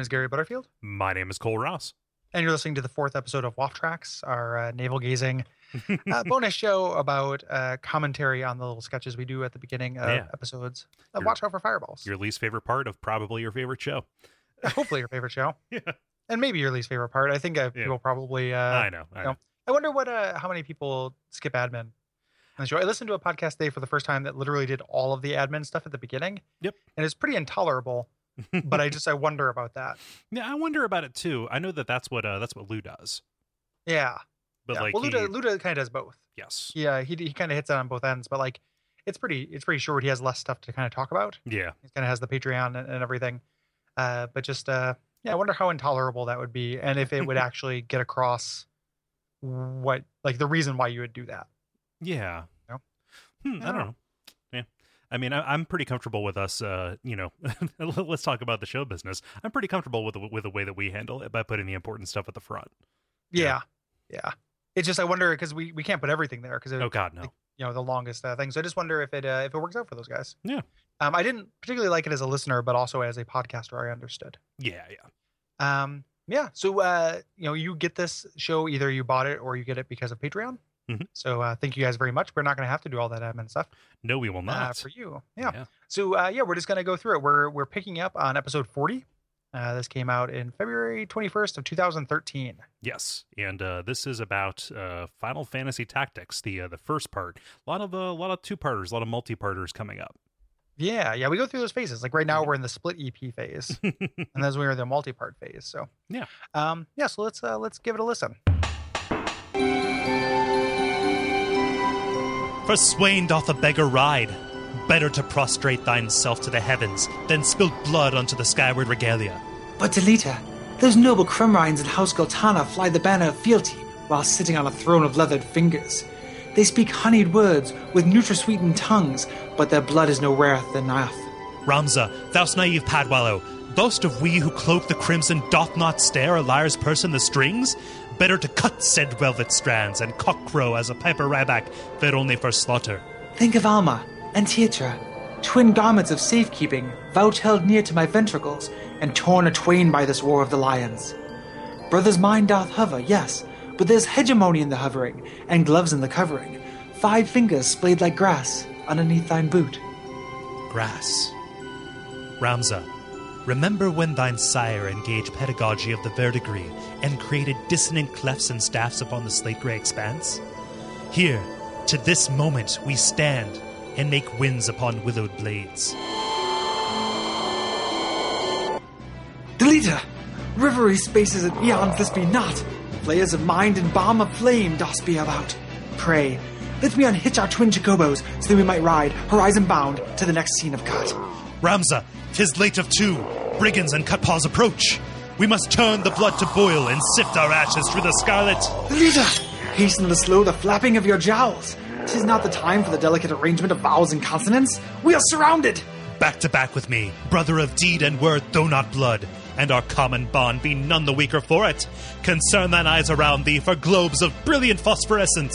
Gary Butterfield. My name is Cole Ross. And you're listening to the 4th episode of Waft Tracks, our navel-gazing bonus show about commentary on the little sketches we do at the beginning of episodes of Watch Out for Fireballs. Your least favorite part of probably your favorite show. Hopefully your favorite show. Yeah. And maybe your least favorite part. I think people probably... I know. I wonder how many people skip admin on the show. I listened to a podcast today for the first time that literally did all of the admin stuff at the beginning. Yep. And it's pretty intolerable. But I wonder about that. Yeah, I wonder about it too. I know that's what Lou does. Yeah. But yeah. like well, Luda kind of does both. Yes. Yeah, he kind of hits it on both ends, but like it's pretty short. He has less stuff to kind of talk about. Yeah. He kind of has the Patreon and everything. But just I wonder how intolerable that would be, and if it would actually get across what like the reason why you would do that. Yeah. You know? I don't know. Yeah. I mean, I'm pretty comfortable with us. Let's talk about the show business. I'm pretty comfortable with the way that we handle it by putting the important stuff at the front. Yeah. It's just I wonder because we can't put everything there because oh God no. Like, the longest thing. So I just wonder if it works out for those guys. Yeah. I didn't particularly like it as a listener, but also as a podcaster, I understood. Yeah. So you get this show, either you bought it or you get it because of Patreon. Mm-hmm. So thank you guys very much. We're not going to have to do all that admin stuff. No, we will not. For you. Yeah. So we're just going to go through it. We're picking up on episode 40. This came out in February 21st of 2013. Yes, and this is about Final Fantasy Tactics, the first part. A lot of two-parters, a lot of multi-parters coming up. Yeah, we go through those phases. Like right now, we're in the split EP phase, and that's when we're in the multi-part phase. So yeah. So let's give it a listen. For Swain doth a beggar ride. Better to prostrate thine self to the heavens than spill blood unto the skyward regalia. But Delita, those noble Crumrines in House Gultana fly the banner of fealty while sitting on a throne of leathered fingers. They speak honeyed words with nutri-sweetened tongues, but their blood is no rarer than Nath. Ramza, thou'st naive Padwallow, boast of we who cloak the crimson doth not stare a liar's person the strings? Better to cut said velvet strands and cockcrow as a piper ryback fit only for slaughter. Think of Alma and Teatra, twin garments of safekeeping, vouch held near to my ventricles, and torn atwain by this war of the lions. Brother's mind doth hover, yes, but there's hegemony in the hovering, and gloves in the covering. 5 fingers splayed like grass underneath thine boot. Grass. Ramza, remember when thine sire engaged pedagogy of the verdigris and created dissonant clefs and staffs upon the slate-gray expanse? Here, to this moment, we stand and make winds upon willowed blades. Delita! Rivery spaces and eons this be not. Flayers of mind and bomb of flame dost be about. Pray, let me unhitch our twin Chacobos so that we might ride, horizon bound, to the next scene of cut. Ramza, 'tis late of 2. Brigands and Cutpaws approach. We must turn the blood to boil and sift our ashes through the scarlet. Delita! Hasten to slow the flapping of your jowls. 'Tis not the time for the delicate arrangement of vowels and consonants. We are surrounded! Back to back with me, brother of deed and word, though not blood, and our common bond be none the weaker for it. Concern thine eyes around thee for globes of brilliant phosphorescence.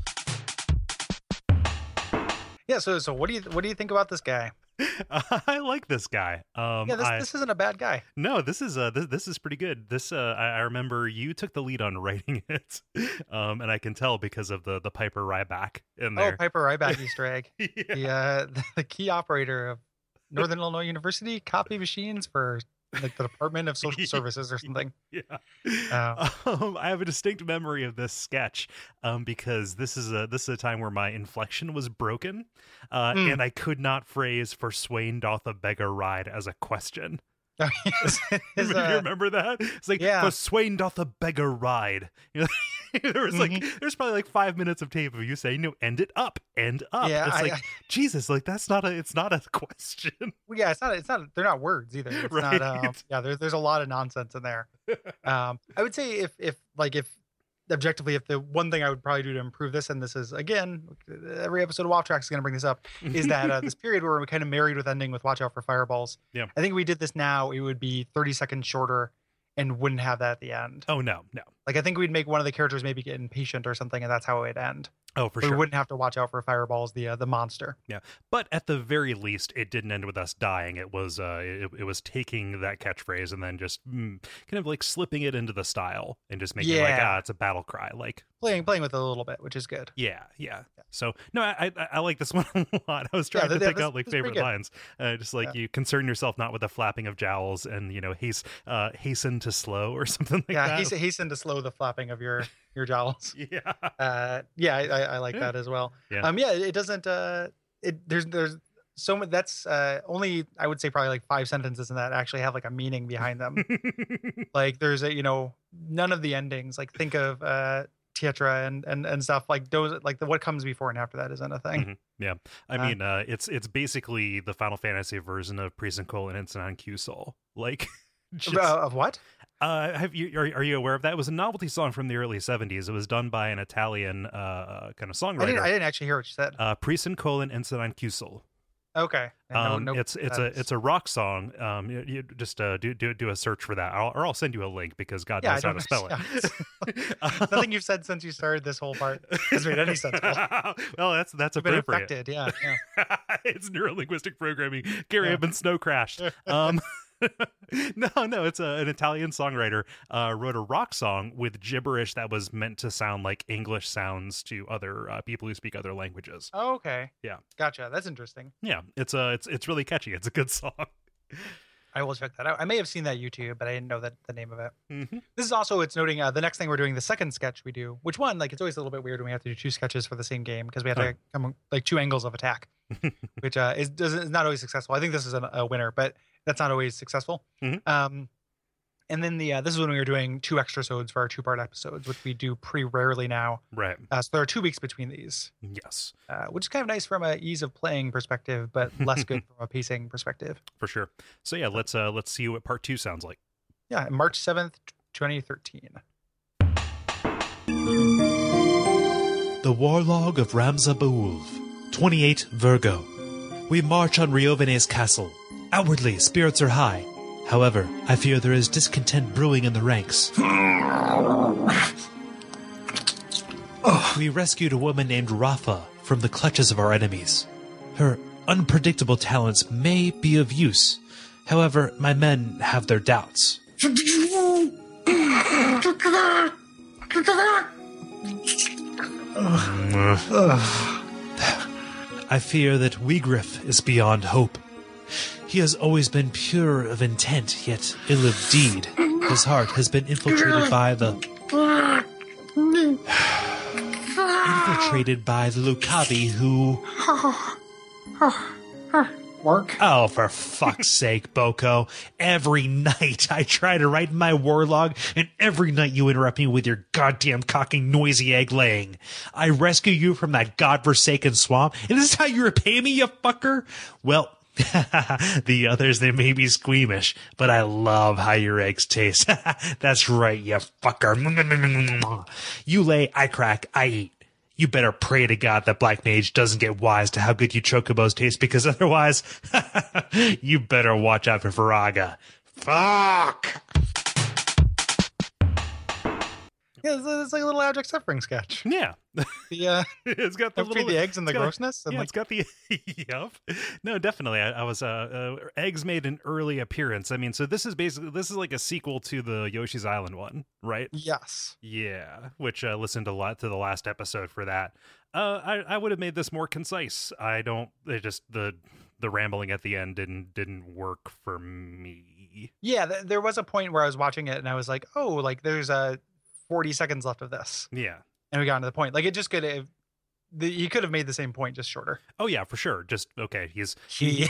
Yeah, so what do you think about this guy? I like this guy. This isn't a bad guy. No, this is pretty good. This I remember you took the lead on writing it, and I can tell because of the Piper Ryback in there. Oh, Piper Ryback Easter egg. Yeah. The key operator of Northern Illinois University copy machines for like the Department of Social Services or something. Yeah. I have a distinct memory of this sketch because this is a time where my inflection was broken, and I could not phrase "for Swain doth a beggar ride" as a question. Oh, yes. You remember that? It's like, "For Swain doth a beggar ride." There was there's probably like 5 minutes of tape of you saying, end it up, end up. Yeah, it's like, Jesus, like it's not a question. Well, yeah, it's not, they're not words either. It's right. not, there's a lot of nonsense in there. I would say if objectively, if the one thing I would probably do to improve this, and this is, again, every episode of Waft Tracks is going to bring this up, is that this period where we're kind of married with ending with Watch Out for Fireballs. Yeah. I think if we did this now, it would be 30 seconds shorter and wouldn't have that at the end. Oh, no. Like I think we'd make one of the characters maybe get impatient or something, and that's how it'd end. Oh, for We sure. wouldn't have to watch out for fireballs, the monster. Yeah, but at the very least, it didn't end with us dying. It was it was taking that catchphrase and then just kind of like slipping it into the style and just making it like, Yeah. it's a battle cry. Like Playing with it a little bit, which is good. yeah. So no, I like this one a lot. I was trying to pick out like this is pretty favorite good. lines, just like you concern yourself not with the flapping of jowls and hasten to slow or something like Yeah, that. hasten to slow the flapping of your jowls. Yeah. I like that as well. Yeah. It doesn't. There's so much. That's only I would say probably like 5 sentences in that actually have like a meaning behind them. Like there's none of the endings. Like think of Tietra and stuff like those. Like what comes before and after that isn't a thing. Mhm. Yeah, I mean, it's basically the Final Fantasy version of Priest and Cole and Instant on Q Soul. Like, just, Of what? are you aware of that? It was a novelty song from the early '70s. It was done by an Italian kind of songwriter. I didn't actually hear what you said. Priest and Cole and Instant on Q Soul. Okay. It's a rock song. You just do a search for that, or I'll send you a link because God knows how to spell it. Nothing you've said since you started this whole part has made any sense. Well, that's You've been appropriate. affected. Yeah. It's neurolinguistic programming. Gary, I've been snow crashed. No, it's an Italian songwriter wrote a rock song with gibberish that was meant to sound like English sounds to other people who speak other languages. Oh, okay. Yeah. Gotcha. That's interesting. Yeah, it's really catchy. It's a good song. I will check that out. I may have seen that YouTube, but I didn't know the name of it. Mm-hmm. This is also, it's noting the next thing we're doing, the second sketch we do, which one, like, it's always a little bit weird when we have to do 2 sketches for the same game because we have to come like 2 angles of attack, which is not always successful. I think this is a winner, but that's not always successful. Mhm. And then this is when we were doing 2 extra episodes for our 2-part episodes, which we do pretty rarely now. Right. So there are 2 weeks between these, Yes, which is kind of nice from a ease of playing perspective, but less good from a pacing perspective. for sure. So yeah, let's see what part 2 sounds like. Yeah, March 7th, 2013. The Warlog of Ramza Baulv, 28 Virgo. We march on Riovene's castle. Outwardly, spirits are high. However, I fear there is discontent brewing in the ranks. We rescued a woman named Rafa from the clutches of our enemies. Her unpredictable talents may be of use. However, my men have their doubts. I fear that Wigriff is beyond hope. He has always been pure of intent, yet ill of deed. His heart has been infiltrated by the Lucavi who... Work? Oh, for fuck's sake, Boko. Every night I try to write my warlog, and every night you interrupt me with your goddamn cocking noisy egg laying. I rescue you from that godforsaken swamp, and this is how you repay me, you fucker? Well, the others, they may be squeamish, but I love how your eggs taste. That's right, you fucker. You lay, I crack, I eat. You better pray to God that Black Mage doesn't get wise to how good you chocobos taste, because otherwise, you better watch out for Faraga. Fuck! Yeah, it's like a little Abject Suffering sketch. Yeah. It's got the Between the eggs and the grossness. And Yeah, like, it's got the yep. No, definitely. I was eggs made an early appearance. I mean, so this is like a sequel to the Yoshi's Island one, right? yes. Yeah, which listened a lot to the last episode for that. I would have made this more concise. The rambling at the end didn't work for me. Yeah, there was a point where I was watching it and I was like, oh, like there's 40 seconds left of this. Yeah. And we got to the point. Like it just could have, he could have made the same point, just shorter. Oh yeah, for sure. Just okay. He's He.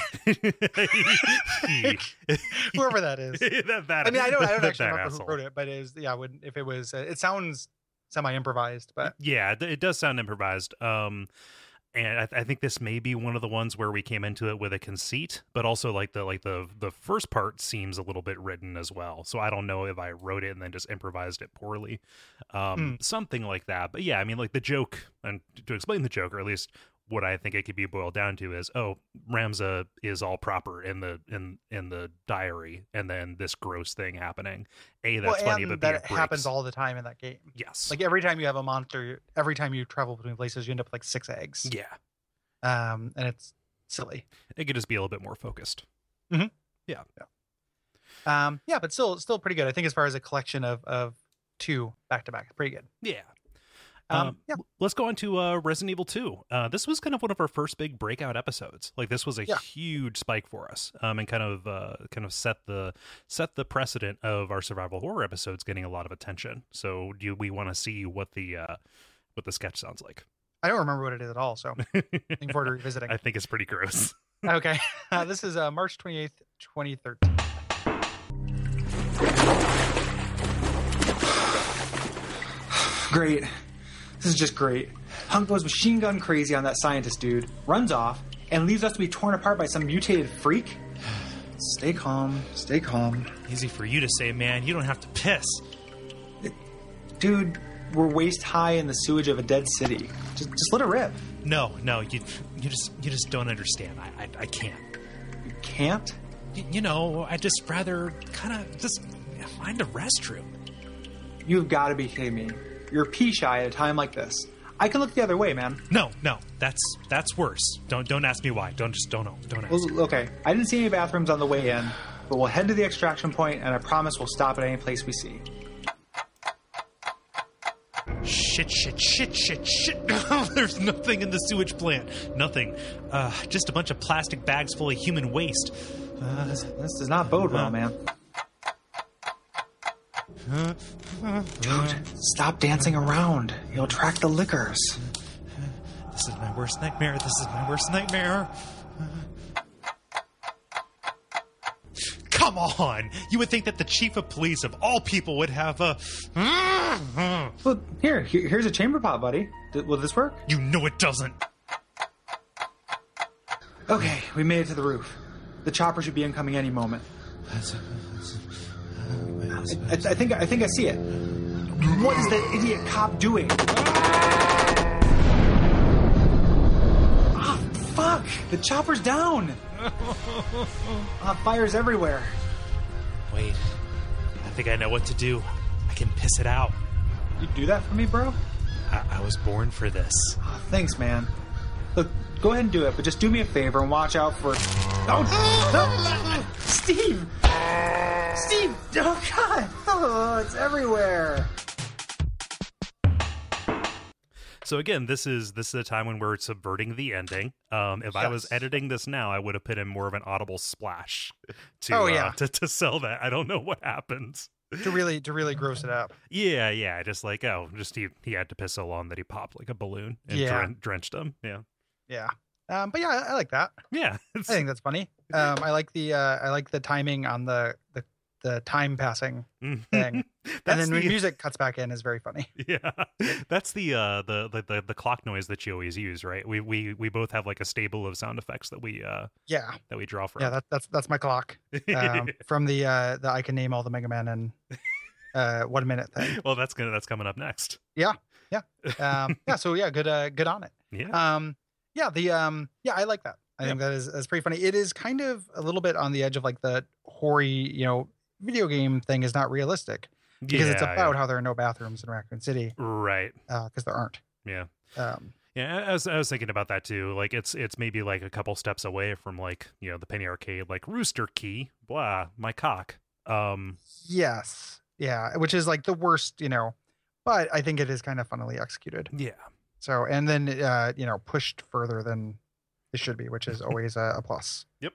Whoever that is. that, I mean, I don't actually that remember asshole. who wrote it, but it is, yeah, if it was, it sounds semi-improvised, but Yeah, it does sound improvised. And I think this may be one of the ones where we came into it with a conceit, but also like the first part seems a little bit written as well. So I don't know if I wrote it and then just improvised it poorly, something like that. But yeah, I mean, like the joke, and to explain the joke, or at least what I think it could be boiled down to is, Ramza is all proper in the diary, and then this gross thing happening. That's funny, but that happens all the time in that game. Yes, like every time you have a monster, every time you travel between places, you end up with like 6 eggs. Yeah, and it's silly. It could just be a little bit more focused. Mm-hmm. Yeah. But still pretty good. I think as far as a collection of 2 back to back, pretty good. Yeah. Let's go on to Resident Evil 2. This was kind of one of our first big breakout episodes. Like, this was a huge spike for us, and kind of set the precedent of our survival horror episodes getting a lot of attention. So, do we want to see what the sketch sounds like? I don't remember what it is at all, so looking forward to revisiting. I think it's pretty gross. Okay, this is March 28th, 2013. Great. This is just great. Hunk goes machine gun crazy on that scientist dude, runs off, and leaves us to be torn apart by some mutated freak? Stay calm. Stay calm. Easy for you to say, man. You don't have to piss. Dude, we're waist high in the sewage of a dead city. Just let it rip. No, you just don't understand. I can't. You can't? I'd just rather kind of just find a restroom. You've got to be kidding me. You're pee shy at a time like this. I can look the other way, man. No, that's worse. Don't ask me why. Don't ask. Well, okay, I didn't see any bathrooms on the way in, but we'll head to the extraction point, and I promise we'll stop at any place we see. Shit. There's nothing in the sewage plant. Nothing. Just a bunch of plastic bags full of human waste. This does not bode well, man. Dude, stop dancing around. You'll attract the lickers. This is my worst nightmare. Come on! You would think that the chief of police of all people would have a... Well, here's a chamber pot, buddy. Will this work? You know it doesn't. Okay, we made it to the roof. The chopper should be incoming any moment. I think I see it. What is that idiot cop doing? Ah, fuck! The chopper's down! Fires everywhere. Wait, I think I know what to do. I can piss it out. You do that for me, bro? I was born for this. Oh, thanks, man. Look, go ahead and do it, but just do me a favor and watch out for... Oh, no! Steve! Steve! Oh, God! Oh, it's everywhere! So again, this is a time when we're subverting the ending. If I was editing this now, I would have put in more of an audible splash to sell that. I don't know what happens. To really gross it up. Yeah. Just like, he had to piss so long that he popped like a balloon and drenched him. Yeah. But yeah, I like that. Yeah. I think that's funny. I like the timing on the time passing thing. And then when music cuts back in is very funny. Yeah. That's the clock noise that you always use, right? We both have like a stable of sound effects that we draw from. Yeah, that's my clock. From the I can name all the Mega Man and 1 minute thing. Well, that's coming up next. Yeah. So yeah, good on it. Yeah. I like that. I think that's pretty funny. It is kind of a little bit on the edge of like the hoary, video game thing is not realistic because it's about how there are no bathrooms in Raccoon City, right? Because there aren't. Yeah. I was thinking about that too. Like it's maybe like a couple steps away from like the Penny Arcade, like Rooster Key, blah, my cock. Yes, yeah, which is like the worst, but I think it is kind of funnily executed. Yeah. So and then pushed further than it should be, which is always a plus. Yep.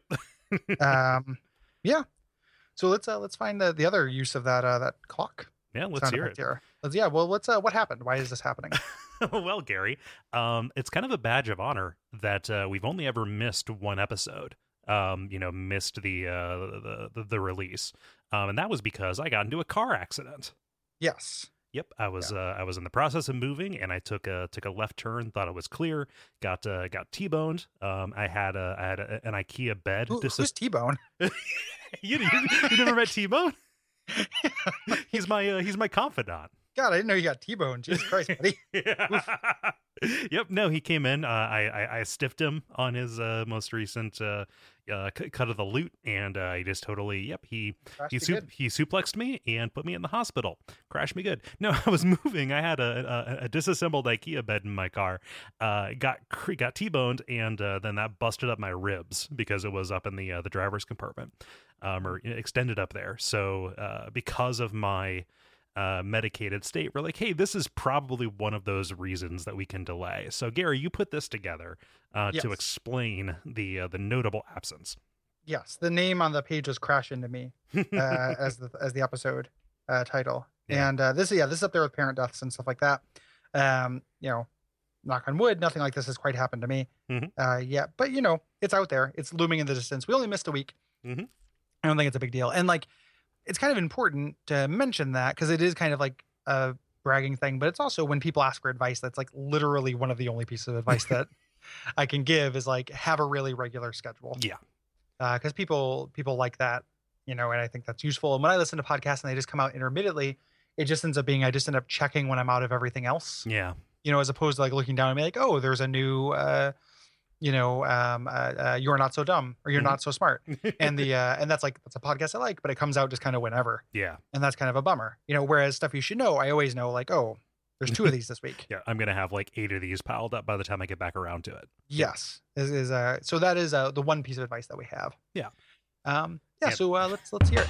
Yeah. So let's find the other use of that clock. Yeah, let's hear it. What happened? Why is this happening? Well, Gary, it's kind of a badge of honor that we've only ever missed one episode. Missed the release, and that was because I got into a car accident. Yes. Yep, I was in the process of moving, and I took a left turn. Thought it was clear. Got T-boned. I had an IKEA bed. Who's T-bone? you never met T-bone? He's my confidant. God, I didn't know you got T-bone. Jesus Christ, buddy. Yep. No, he came in. I stiffed him on his most recent cut of the loot, and he just totally. Yep. He suplexed me and put me in the hospital. Crashed me good. No, I was moving. I had a disassembled IKEA bed in my car. Got T-boned, and then that busted up my ribs because it was up in the driver's compartment, or extended up there. So because of my medicated state, we're like, hey, this is probably one of those reasons that we can delay. So Gary, you put this together to explain the notable absence. Yes, the name on the page was Crash Into Me as the episode title. Yeah. And this is up there with parent deaths and stuff like that. Knock on wood, nothing like this has quite happened to me yet, but it's out there, it's looming in the distance. We only missed a week. I don't think it's a big deal, and like it's kind of important to mention that because it is kind of like a bragging thing, but it's also when people ask for advice, that's like literally one of the only pieces of advice that I can give is like have a really regular schedule. Yeah. Because people like that, and I think that's useful. And when I listen to podcasts and they just come out intermittently, it just ends up being, I just end up checking when I'm out of everything else. Yeah. As opposed to like looking down and be like, oh, there's a new, You're Not So Dumb or You're Not So Smart. And and that's a podcast I like, but it comes out just kind of whenever. Yeah. And that's kind of a bummer, whereas Stuff You Should Know, I always know like, oh, there's 2 of these this week. Yeah. I'm going to have like 8 of these piled up by the time I get back around to it. Yes. So that is the one piece of advice that we have. Yeah. So let's hear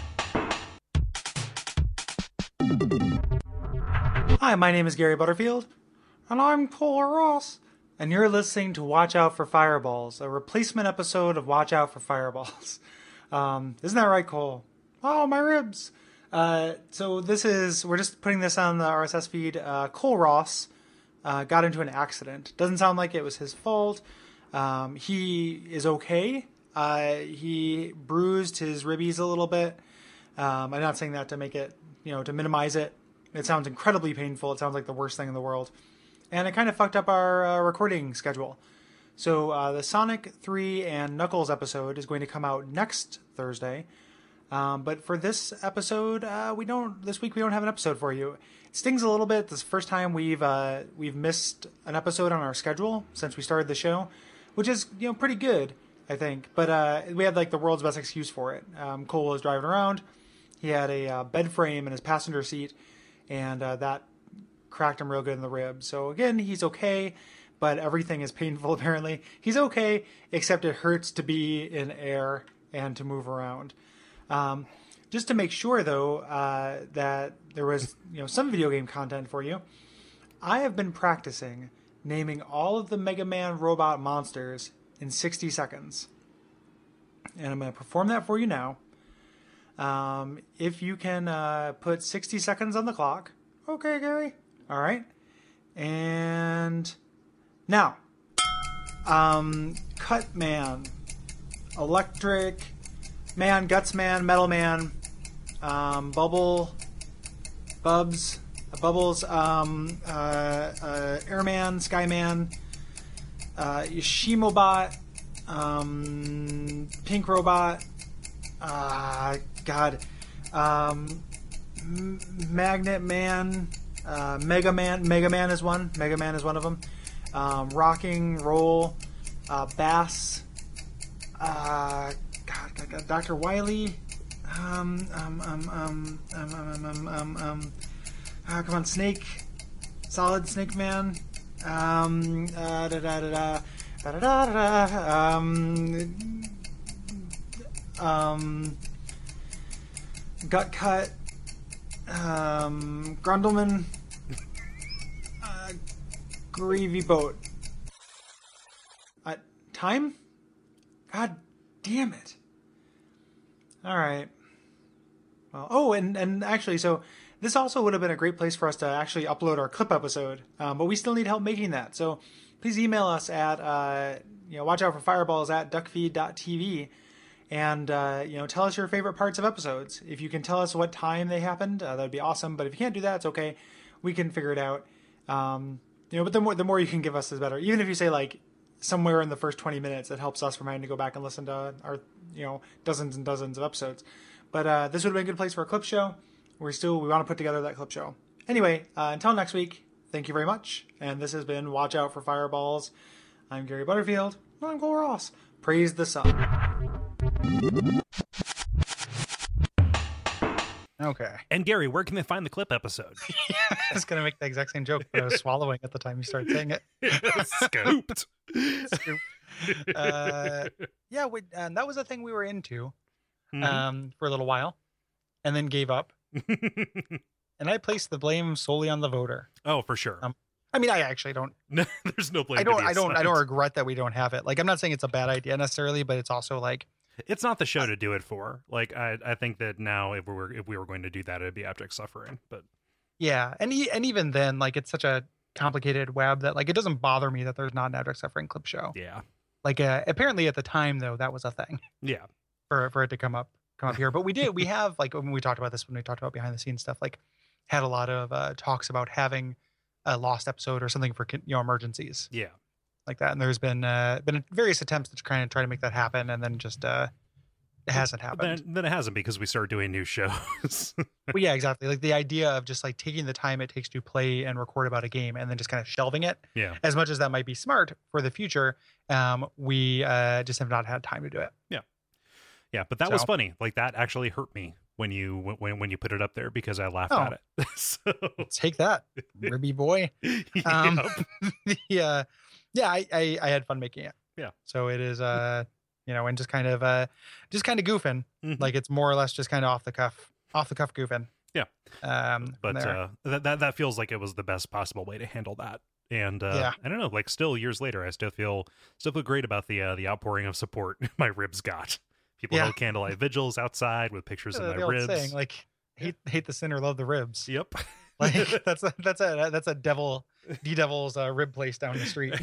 it. Hi, my name is Gary Butterfield. And I'm Cole Ross. And you're listening to Watch Out for Fireballs, a replacement episode of Watch Out for Fireballs. Isn't that right, Cole? Oh, my ribs. So we're just putting this on the RSS feed. Cole Ross got into an accident. Doesn't sound like it was his fault. He is okay. He bruised his ribbies a little bit. I'm not saying that to make it, to minimize it. It sounds incredibly painful. It sounds like the worst thing in the world. And it kind of fucked up our recording schedule. So the Sonic 3 and Knuckles episode is going to come out next Thursday. But for this episode, this week we don't have an episode for you. It stings a little bit. This is the first time we've missed an episode on our schedule since we started the show, which is, pretty good, I think. But we had like the world's best excuse for it. Cole was driving around. He had a bed frame in his passenger seat, and that cracked him real good in the ribs. So again, he's okay, but everything is painful apparently. He's okay, except it hurts to be in air and to move around. Just to make sure though, that there was, some video game content for you, I have been practicing naming all of the Mega Man robot monsters in 60 seconds. And I'm going to perform that for you now. If you can put 60 seconds on the clock. Okay, Gary. All right. And now, Cut Man, Electric Man, Guts Man, Metal Man, Bubbles, Airman, Skyman, Yoshimobot, Pink Robot, Magnet Man, Mega Man is one. Mega Man is one of them. Rocking Roll, Bass, Dr. Wily. Come on, Snake, Solid Snake Man. Gut Cut. Grundleman. Gravy Boat. Time? God damn it. Alright. Well, and actually, so this also would have been a great place for us to actually upload our clip episode, but we still need help making that. So please email us at, watchoutforfireballs@duckfeed.tv and, tell us your favorite parts of episodes. If you can tell us what time they happened, that would be awesome. But if you can't do that, it's okay. We can figure it out. But the more you can give us is better. Even if you say like somewhere in the first 20 minutes, it helps us from having to go back and listen to our, dozens and dozens of episodes. But this would have been a good place for a clip show. We want to put together that clip show. Anyway, until next week, thank you very much. And this has been Watch Out for Fireballs. I'm Gary Butterfield. I'm Cole Ross. Praise the sun. Okay. And Gary, where can they find the clip episode? I was going to make the exact same joke, but I was swallowing at the time you started saying it. Scooped. Scoop. And that was a thing we were into for a little while and then gave up. And I placed the blame solely on the voter. Oh, for sure. I mean, I actually don't. There's no blame. I don't regret that we don't have it. Like, I'm not saying it's a bad idea necessarily, but it's also like, it's not the show to do it for. Like, I think that now if we were going to do that, it'd be abject suffering. But yeah, and even then, like, it's such a complicated web that like it doesn't bother me that there's not an abject suffering clip show. Yeah. Like, apparently at the time though, that was a thing. Yeah. For it to come up here, but we have like when we talked about this, when we talked about behind the scenes stuff, like had a lot of talks about having a lost episode or something for emergencies. Yeah. Like that, and there's been various attempts to kind of try to make that happen, and then just it hasn't happened. Then it hasn't, because we started doing new shows. Well, yeah, exactly. Like the idea of just like taking the time it takes to play and record about a game, and then just kind of shelving it. Yeah. As much as that might be smart for the future, we just have not had time to do it. Yeah. Yeah, but that was funny. Like, that actually hurt me when you put it up there, because I laughed at it. So take that, Ribby boy. Yeah, I had fun making it. Yeah. So it is and just kind of goofing. Mm-hmm. Like, it's more or less just kind of off the cuff goofing. Yeah. But that feels like it was the best possible way to handle that. And I don't know, like, still years later, I still feel great about the outpouring of support my ribs got. People held candlelight vigils outside with pictures of my ribs. Saying, like, hate the sinner, love the ribs. Yep. Like, that's a devil's rib place down the street.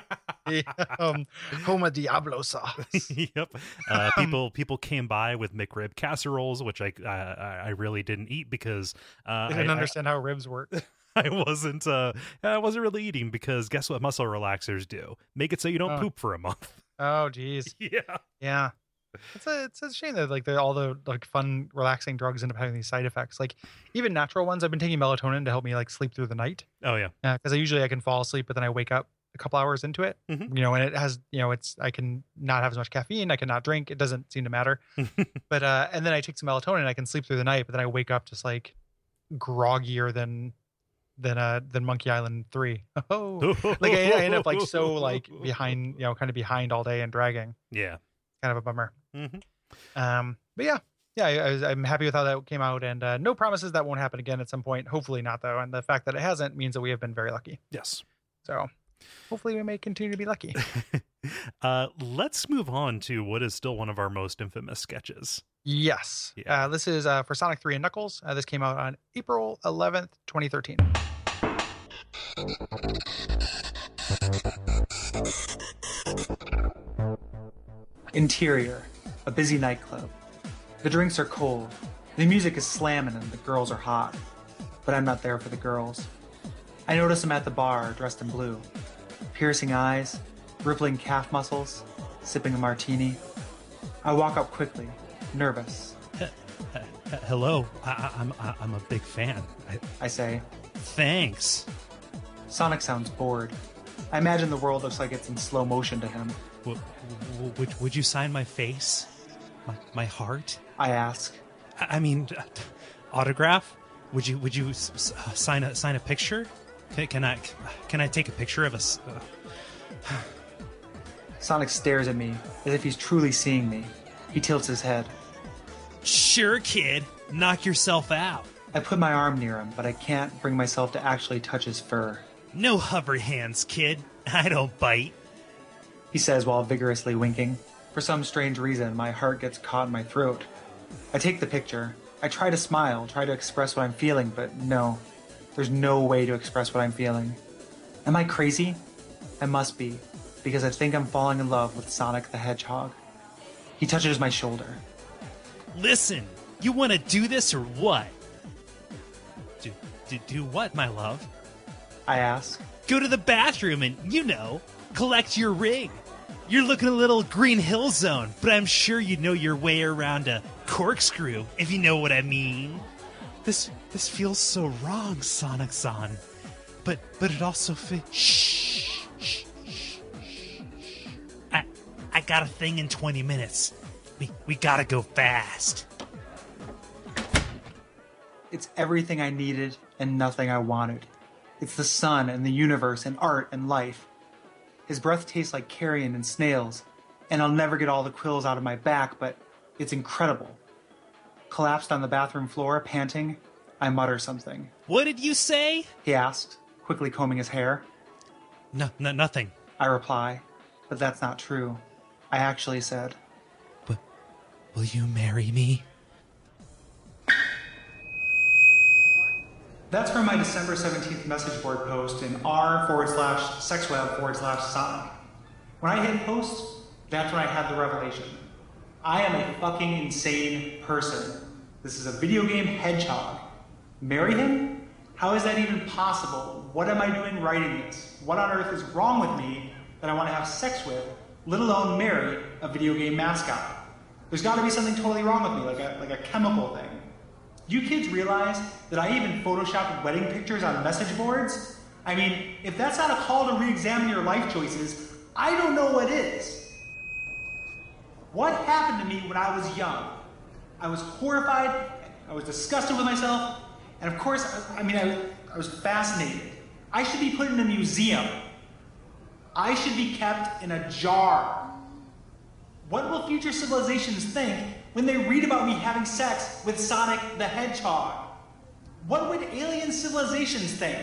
Homa Diablo sauce. Yep. People came by with McRib casseroles, which I really didn't eat because they didn't understand how ribs work. I wasn't really eating, because guess what muscle relaxers do? Make it so you don't poop for a month. Oh, geez. Yeah. It's a shame that like all the like fun relaxing drugs end up having these side effects. Like, even natural ones, I've been taking melatonin to help me like sleep through the night. Oh yeah. Because I can fall asleep, but then I wake up a couple hours into it. Mm-hmm. And it has I can not have as much caffeine. I can not drink. It doesn't seem to matter. But and then I take some melatonin. I can sleep through the night, but then I wake up just like groggier than Monkey Island 3. Oh, like I end up like so like behind, kind of behind all day and dragging. Yeah. Kind of a bummer. Mm-hmm. But I'm happy with how that came out, and no promises that won't happen again at some point. Hopefully not, though. And the fact that it hasn't means that we have been very lucky. Yes. So hopefully we may continue to be lucky. Let's move on to what is still one of our most infamous sketches. Yes. Yeah. This is for Sonic 3 and Knuckles. This came out on April 11th, 2013. Interior, a busy nightclub. The drinks are cold, the music is slamming, and the girls are hot. But I'm not there for the girls. I notice them at the bar, dressed in blue. Piercing eyes, rippling calf muscles, sipping a martini. I walk up quickly, nervous. Hello, I'm a big fan. I say. Thanks. Sonic sounds bored. I imagine the world looks like it's in slow motion to him. Would you sign my face? My heart? I ask. I mean, autograph? Would you sign a picture? Can I take a picture of us? Sonic stares at me as if he's truly seeing me. He tilts his head. Sure, kid. Knock yourself out. I put my arm near him, but I can't bring myself to actually touch his fur. No hover hands, kid. I don't bite. He says while vigorously winking. For some strange reason, my heart gets caught in my throat. I take the picture. I try to smile, try to express what I'm feeling, but no. There's no way to express what I'm feeling. Am I crazy? I must be, because I think I'm falling in love with Sonic the Hedgehog. He touches my shoulder. Listen, you want to do this or what? Do what, my love? I ask. Go to the bathroom and, collect your ring. You're looking a little Green Hill Zone, but I'm sure you know your way around a corkscrew, if you know what I mean. This feels so wrong, Sonic-san. but it also Shh. I got a thing in 20 minutes. We gotta go fast. It's everything I needed and nothing I wanted. It's the sun and the universe and art and life. His breath tastes like carrion and snails, and I'll never get all the quills out of my back, but it's incredible. Collapsed on the bathroom floor, panting, I mutter something. What did you say? He asked, quickly combing his hair. No, nothing. I reply, but that's not true. I actually said, Will you marry me? That's from my December 17th message board post in r/sexweb/Sonic. When I hit post, that's when I had the revelation. I am a fucking insane person. This is a video game hedgehog. Marry him? How is that even possible? What am I doing writing this? What on earth is wrong with me that I want to have sex with, let alone marry a video game mascot? There's got to be something totally wrong with me, like a chemical thing. Do you kids realize that I even photoshopped wedding pictures on message boards? I mean, if that's not a call to re-examine your life choices, I don't know what is. What happened to me when I was young? I was horrified, I was disgusted with myself, and of course, I was fascinated. I should be put in a museum. I should be kept in a jar. What will future civilizations think when they read about me having sex with Sonic the Hedgehog? What would alien civilizations think?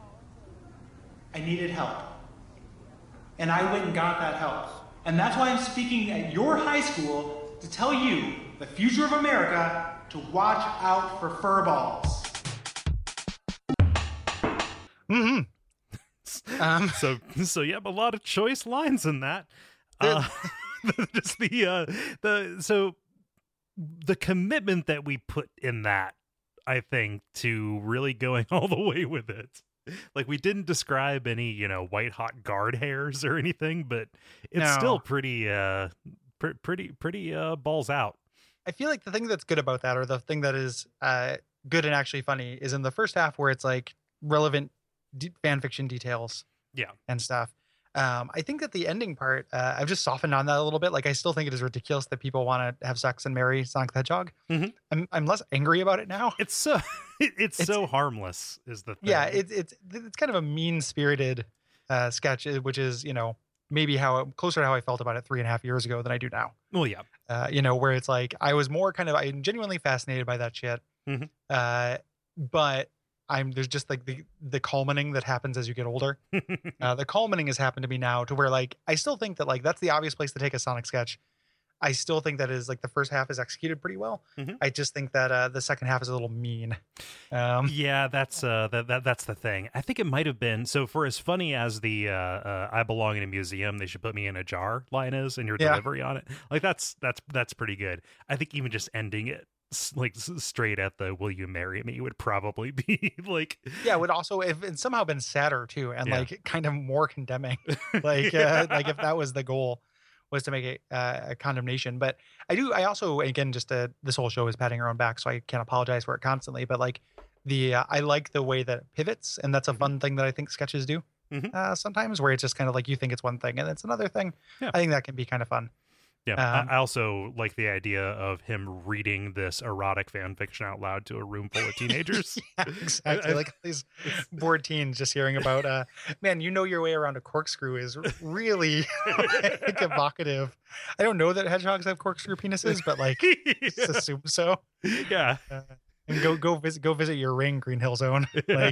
I needed help. And I went and got that help. And that's why I'm speaking at your high school to tell you, the future of America, to watch out for furballs. So yeah, a lot of choice lines in that. Just the commitment that we put in that, I think, to really going all the way with it. Like, we didn't describe any, white hot guard hairs or anything, but it's still pretty balls out. I feel like the thing that's good about that, or the thing that is good and actually funny, is in the first half where it's like relevant fan fiction details, and stuff. I think that the ending part, I've just softened on that a little bit. Like, I still think it is ridiculous that people want to have sex and marry Sonic the Hedgehog. Mm-hmm. I'm less angry about it now. It's so so harmless is the thing. Yeah, it's kind of a mean-spirited sketch, which is, maybe closer to how I felt about it 3.5 years ago than I do now. Well, yeah. Where it's like I was more I'm genuinely fascinated by that shit. Mm-hmm. But there's just like the culminating that happens as you get older. The culminating has happened to me now to where like I still think that like that's the obvious place to take a Sonic sketch. I still think that is like the first half is executed pretty well. Mm-hmm. I just think that the second half is a little mean. Yeah, that's the thing. I think it might have been, so for as funny as the I belong in a museum, they should put me in a jar line is, and your delivery on it, like that's pretty good. I think even just ending it like straight at the "Will you marry me" would probably be like, it would also have somehow been sadder too, and like kind of more condemning, like like if that was the goal, was to make it a condemnation. But I also, again, just this whole show is patting her own back, so I can't apologize for it constantly, but like I like the way that it pivots, and that's a fun thing that I think sketches do. Mm-hmm. Sometimes, where it's just kind of like you think it's one thing and it's another thing. I think that can be kind of fun. I also like the idea of him reading this erotic fan fiction out loud to a room full of teenagers. Exactly. Like these bored teens just hearing about, man, your way around a corkscrew is really like, evocative. I don't know that hedgehogs have corkscrew penises, but like, just assume so. Yeah. And go visit your ring, Green Hill Zone. Like,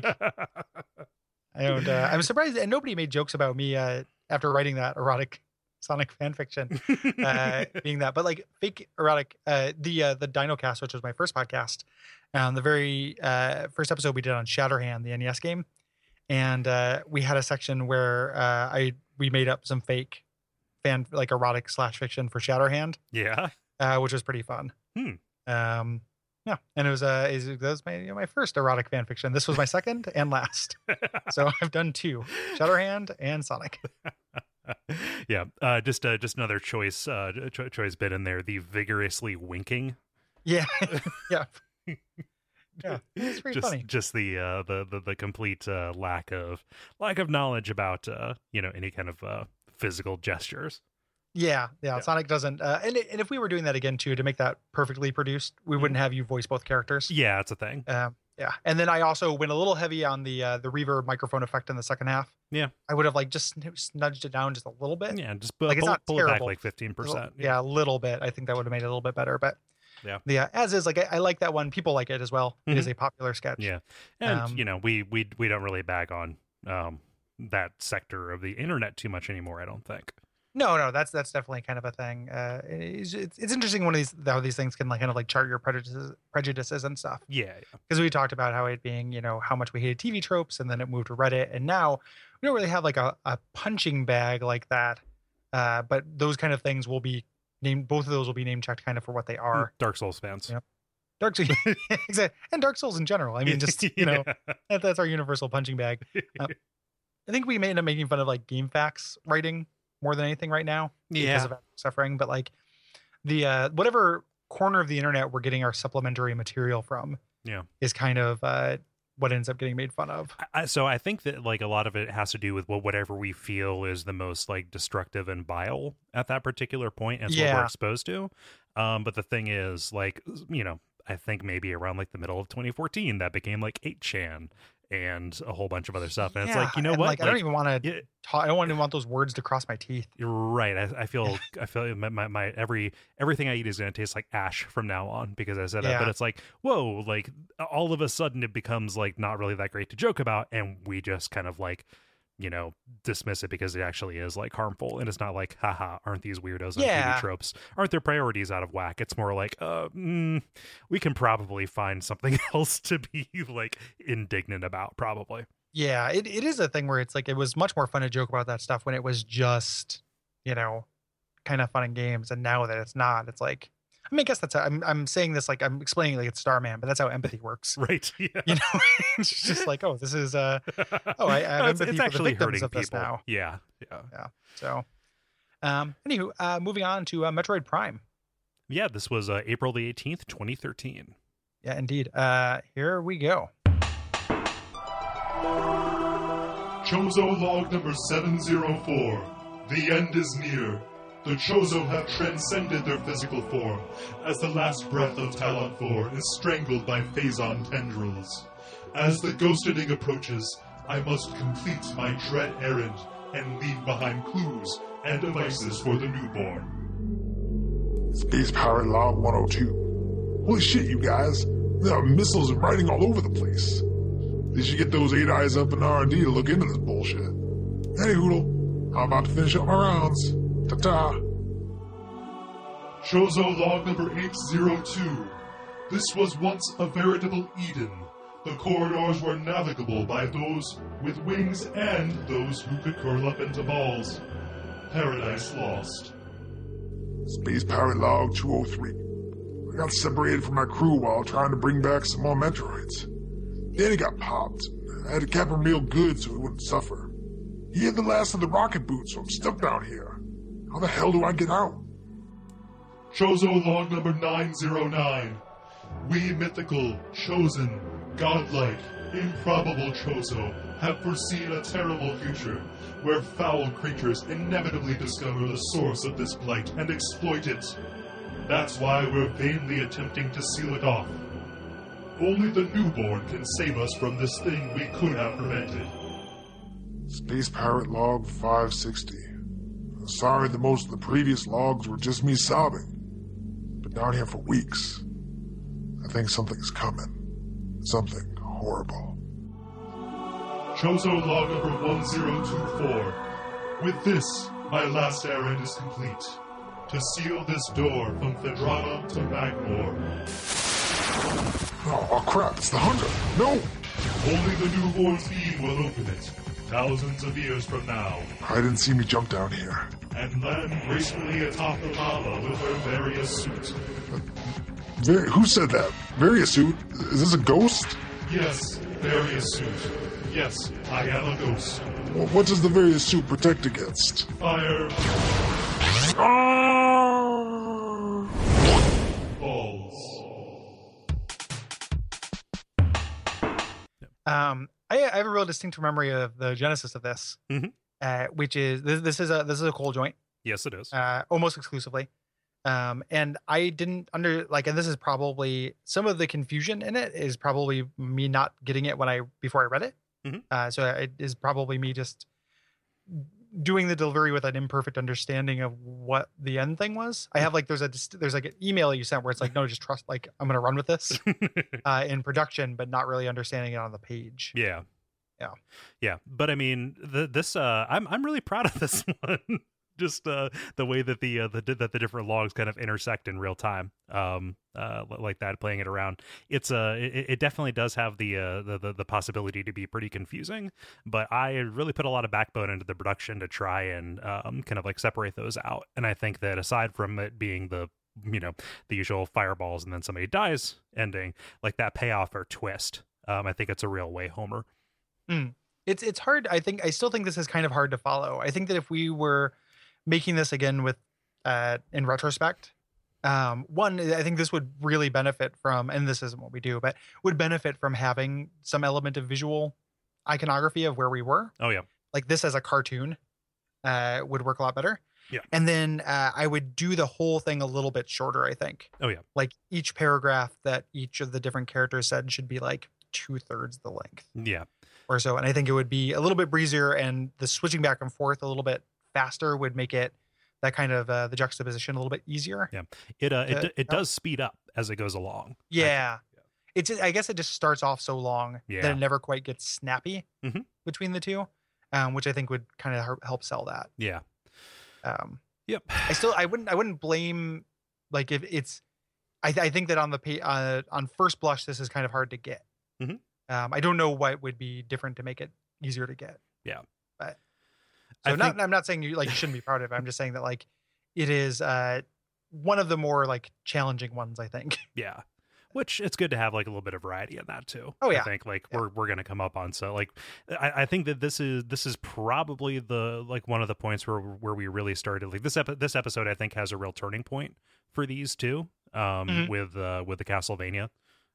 I'm surprised, and nobody made jokes about me after writing that erotic Sonic fan fiction, being that, but like fake erotic. The DinoCast, which was my first podcast, the very first episode we did on Shatterhand, the NES game, and we had a section where we made up some fake like erotic / fiction for Shatterhand. Yeah, which was pretty fun. Yeah, and it was that was my first erotic fan fiction. This was my second and last, so I've done 2: Shatterhand and Sonic. Yeah, just another choice bit in there. The vigorously winking. Yeah, yeah. Yeah, it's pretty just, funny. Just the complete lack of knowledge about any kind of physical gestures. Yeah. Sonic doesn't, and if we were doing that again too, to make that perfectly produced, we wouldn't have you voice both characters. Yeah, it's a thing. Yeah, and then I also went a little heavy on the reverb microphone effect in the second half. Yeah, I would have like just nudged it down just a little bit. Yeah, just like it's not pull it back terrible. like 15%. Yeah, a little bit. I think that would have made it a little bit better, but yeah. As is, like I like that one. People like it as well. It is a popular sketch. Yeah, and we don't really bag on that sector of the internet too much anymore. I don't think. No, that's definitely kind of a thing. It's interesting how these things can like kind of like chart your prejudices and stuff. Yeah. Because we talked about how it being, how much we hated TV tropes, and then it moved to Reddit, and now we don't really have like a punching bag like that. But those kind of things will be named. Both of those will be name checked kind of for what they are. Dark Souls fans. Yep. Dark Souls, exactly, and Dark Souls in general. I mean, just that's our universal punching bag. I think we may end up making fun of like GameFAQs writing more than anything right now because of suffering, but like the whatever corner of the internet we're getting our supplementary material from is kind of what ends up getting made fun of. So I think that like a lot of it has to do with whatever we feel is the most like destructive and vile at that particular point, and what we're exposed to. But the thing is, like, I think maybe around like the middle of 2014 that became like 8chan and a whole bunch of other stuff, and it's like, what, like, I don't even want to I don't even want those words to cross my teeth. You're right. I feel my everything I eat is going to taste like ash from now on because I said that. But it's like, whoa, like all of a sudden it becomes like not really that great to joke about, and we just kind of like dismiss it because it actually is like harmful, and it's not like, haha, aren't these weirdos on TV tropes, aren't their priorities out of whack? It's more like we can probably find something else to be like indignant about, probably. It is a thing where it's like it was much more fun to joke about that stuff when it was just kind of fun and games, and now that it's not, it's like, I mean, I guess that's how I'm saying this, like I'm explaining like it's Starman, but that's how empathy works. Right. Yeah. It's just like, oh, this is I have empathy it's for actually the victims hurting of this people. now. Yeah. So anywho, moving on to Metroid Prime. Yeah, this was April the 18th, 2013. Yeah, indeed. Here we go. Chozo log number 704. The end is near. The Chozo have transcended their physical form, as the last breath of Talon 4 is strangled by Phazon tendrils. As the ghosteding approaches, I must complete my dread errand and leave behind clues and devices for the newborn. Space Pirate Log 102. Holy shit, you guys. There are missiles and writing all over the place. They should get those 8 eyes up in R&D to look into this bullshit. Hey, Hoodle. I'm about to finish up my rounds. Ta-ta. Chozo log number 802. This was once a veritable Eden. The corridors were navigable by those with wings and those who could curl up into balls. Paradise lost. Space Pirate Log 203. I got separated from my crew while trying to bring back some more Metroids. Danny got popped. I had to cap him real good so he wouldn't suffer. He had the last of the rocket boots, so I'm stuck down here. How the hell do I get out? Chozo log number 909. We mythical, chosen, godlike, improbable Chozo have foreseen a terrible future where foul creatures inevitably discover the source of this blight and exploit it. That's why we're vainly attempting to seal it off. Only the newborn can save us from this thing we could have prevented. Space Pirate Log 560. Sorry that most of the previous logs were just me sobbing. Been down here for weeks. I think something's coming. Something horrible. Chozo log number 1024. With this, my last errand is complete. To seal this door from Phaedrana to Magmor. Oh crap, it's the hunter. No! Only the newborn's beam will open it. Thousands of years from now. I didn't see me jump down here. And land gracefully atop the lava with her Various suit. Who said that? Various suit? Is this a ghost? Yes, Various suit. Yes, I am a ghost. What does the Various suit protect against? Fire. Ah! Balls. I have a real distinct memory of the genesis of this, Mhm. Which is this is a coal joint, Yes, it is. almost exclusively. And I didn't and this is probably some of the confusion in it is probably me not getting it before I read it. Mhm. So it is probably me just doing the delivery with an imperfect understanding of what the end thing was. I have like there's like an email you sent where it's like, no, just trust, like I'm gonna run with this in production, but not really understanding it on the page. Yeah. Yeah. Yeah. But I mean, I'm really proud of this one. Just the way that the different logs kind of intersect in real time, like that, playing it around. It definitely does have the possibility to be pretty confusing. But I really put a lot of backbone into the production to try and kind of like separate those out. And I think that aside from it being the usual fireballs and then somebody dies ending, like that payoff or twist, I think it's a real way homer. It's hard. I still think this is kind of hard to follow. I think that if we were making this again with in retrospect, one, I think this would really benefit from, and this isn't what we do, but would benefit from having some element of visual iconography of where we were. Oh yeah. Like this as a cartoon would work a lot better. Yeah. And then I would do the whole thing a little bit shorter, I think. Oh yeah. Like each paragraph that each of the different characters said should be like 2/3 the length. Yeah. Or so. And I think it would be a little bit breezier, and the switching back and forth a little bit faster would make it that kind of the juxtaposition a little bit easier. Yeah. It does speed up as it goes along. Yeah. I guess it just starts off so long Yeah. that it never quite gets snappy Mhm. between the two, which I think would kind of help sell that. Yeah. Yep. I wouldn't blame, like, if it's, I think that on first blush, this is kind of hard to get. Mhm. I don't know what would be different to make it easier to get. Yeah. But so I'm not saying you shouldn't be proud of it. I'm just saying that like it is one of the more like challenging ones, I think. Yeah. Which it's good to have like a little bit of variety in that too. Oh yeah. I think like we're going to come up on, so like I think that this is probably the like one of the points where we really started, like this episode I think has a real turning point for these two with the Castlevania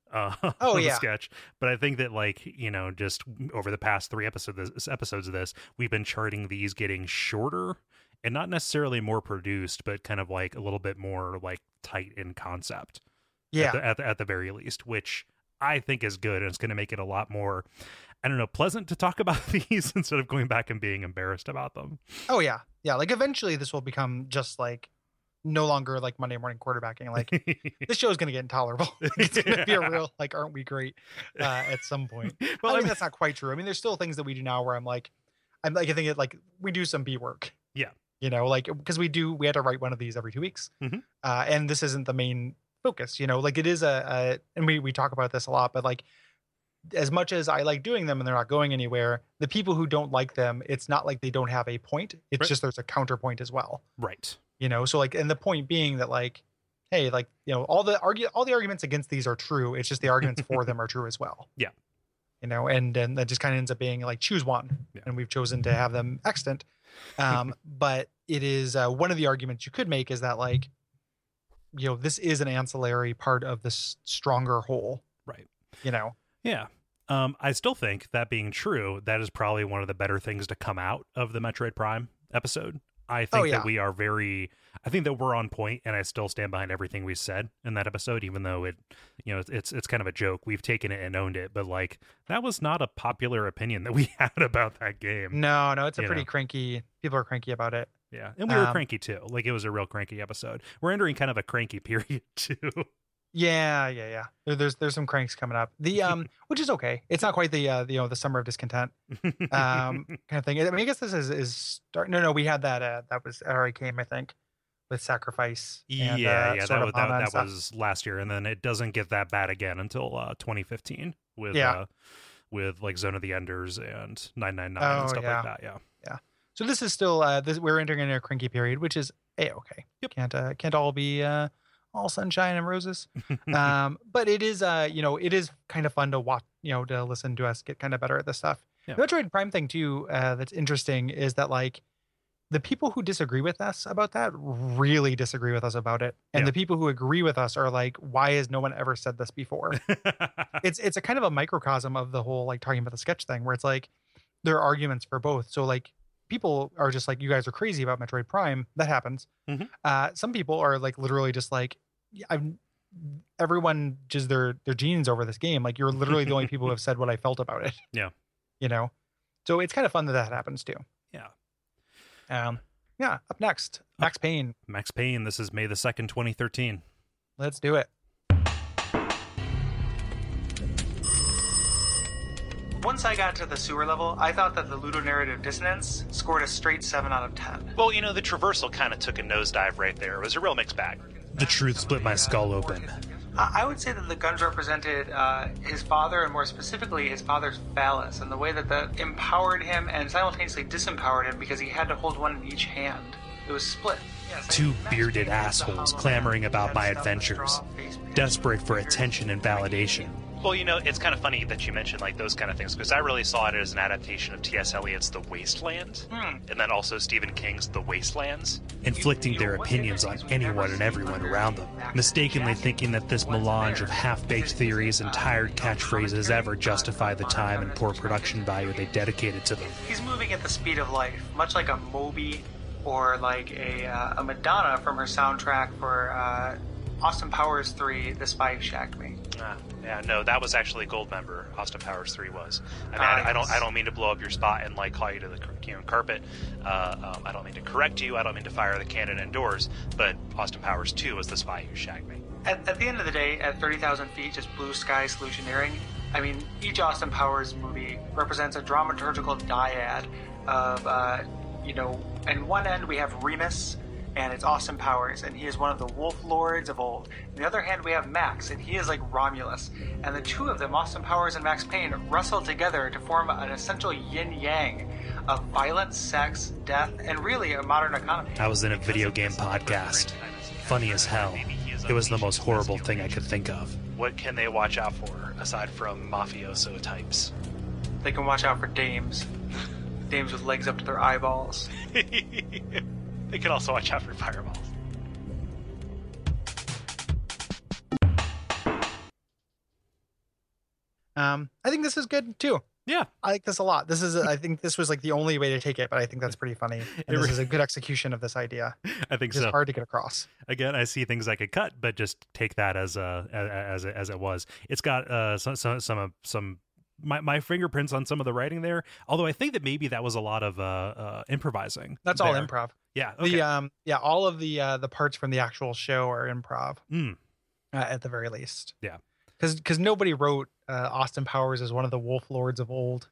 sketch. But I think that like, just over the past 3 episodes of this, we've been charting these getting shorter and not necessarily more produced, but kind of like a little bit more like tight in concept. Yeah. At the very least, which I think is good, and it's going to make it a lot more, I don't know, pleasant to talk about these instead of going back and being embarrassed about them. Oh yeah. Yeah. Like eventually this will become just like no longer like Monday morning quarterbacking. Like this show is going to get intolerable. It's going to be a real, like, aren't we great at some point? Well, I mean, that's not quite true. I mean, there's still things that we do now where I'm like, I think it, like, we do some B work. Yeah. Like, because we had to write one of these every 2 weeks. Mhm. And this isn't the main focus, like it is and we talk about this a lot, but like, as much as I like doing them and they're not going anywhere, the people who don't like them, it's not like they don't have a point. It's just there's a counterpoint as well. Right. So like, and the point being that like, hey, like, all the arguments against these are true. It's just the arguments for them are true as well. Yeah. And then that just kind of ends up being like, choose one. Yeah. And we've chosen to have them extant. But it is one of the arguments you could make is that like, this is an ancillary part of this stronger whole. Right. Yeah. I still think, that being true, that is probably one of the better things to come out of the Metroid Prime episode. I think that I think that we're on point, and I still stand behind everything we said in that episode, even though it's kind of a joke. We've taken it and owned it, but like, that was not a popular opinion that we had about that game. No, it's a pretty cranky, people are cranky about it. Yeah. And we were cranky too. Like, it was a real cranky episode. We're entering kind of a cranky period too. Yeah. There's some cranks coming up. The which is okay. It's not quite the the summer of discontent kind of thing. I mean, I guess this is start. No, we had that was already came, I think, with Sacrifice. And, that was last year, and then it doesn't get that bad again until 2015 with like Zone of the Enders and 999 and stuff like that. Yeah. So this is still we're entering in a cranky period, which is okay. Yep. Can't all be all sunshine and roses. But it is it is kind of fun to watch, to listen to us get kind of better at this stuff. Yeah. The Metroid Prime thing too, that's interesting is that like the people who disagree with us about that really disagree with us about it. And the people who agree with us are like, why has no one ever said this before? It's a kind of a microcosm of the whole, like, talking about the sketch thing, where it's like, there are arguments for both. So like, people are just like, you guys are crazy about Metroid Prime. That happens. Some people are like literally just like, everyone just their genes over this game. Like, you're literally the only people who have said what I felt about it. Yeah. You know? So it's kind of fun that happens too. Yeah. Up next, Max Payne. Max Payne. This is May the 2nd, 2013. Let's do it. Once I got to the sewer level, I thought that the ludonarrative dissonance scored a straight 7 out of 10. Well, you know, the traversal kind of took a nosedive right there. It was a real mixed bag. The truth split my skull open. I would say that the guns represented his father, and more specifically his father's phallus, and the way that that empowered him and simultaneously disempowered him because he had to hold one in each hand. It was split. Two bearded assholes clamoring about my adventures, desperate for attention and validation. Well, you know, it's kind of funny that you mentioned, like, those kind of things, because I really saw it as an adaptation of T.S. Eliot's The Wasteland, and then also Stephen King's The Wastelands. Inflicting their opinions on anyone and everyone around them, mistakenly thinking that this melange of half-baked theories and tired catchphrases ever justify the time and poor production value they dedicated to them. He's moving at the speed of life, much like a Moby or like a Madonna from her soundtrack for Austin Powers 3, The Spy Who Shagged Me. Yeah, no, that was actually Goldmember. Austin Powers 3 was. I mean, I don't mean to blow up your spot and like call you to the carpet. I don't mean to correct you. I don't mean to fire the cannon indoors. But Austin Powers 2 was The Spy Who Shagged Me. At the end of the day, at 30,000 feet, just blue sky solutioneering. I mean, each Austin Powers movie represents a dramaturgical dyad of, you know, in one end we have Remus, and it's Austin Powers, and he is one of the Wolf Lords of old. On the other hand, we have Max, and he is like Romulus. And the two of them, Austin Powers and Max Payne, wrestle together to form an essential yin-yang of violence, sex, death, and really a modern economy. I was in a video game podcast. Funny as hell. It was the most horrible thing I could think of. What can they watch out for, aside from mafioso types? They can watch out for dames. Dames with legs up to their eyeballs. They can also watch out for fireballs. I think this is good too. Yeah, I like this a lot. I think this was like the only way to take it, but I think that's pretty funny. And this is a good execution of this idea. I think it's so. Hard to get across. Again, I see things I could cut, but just take that as it was. It's got some my fingerprints on some of the writing there. Although I think that maybe that was a lot of improvising. That's all improv. Yeah. Okay. All of the parts from the actual show are improv. At the very least. Yeah. Because nobody wrote Austin Powers as one of the Wolf Lords of old.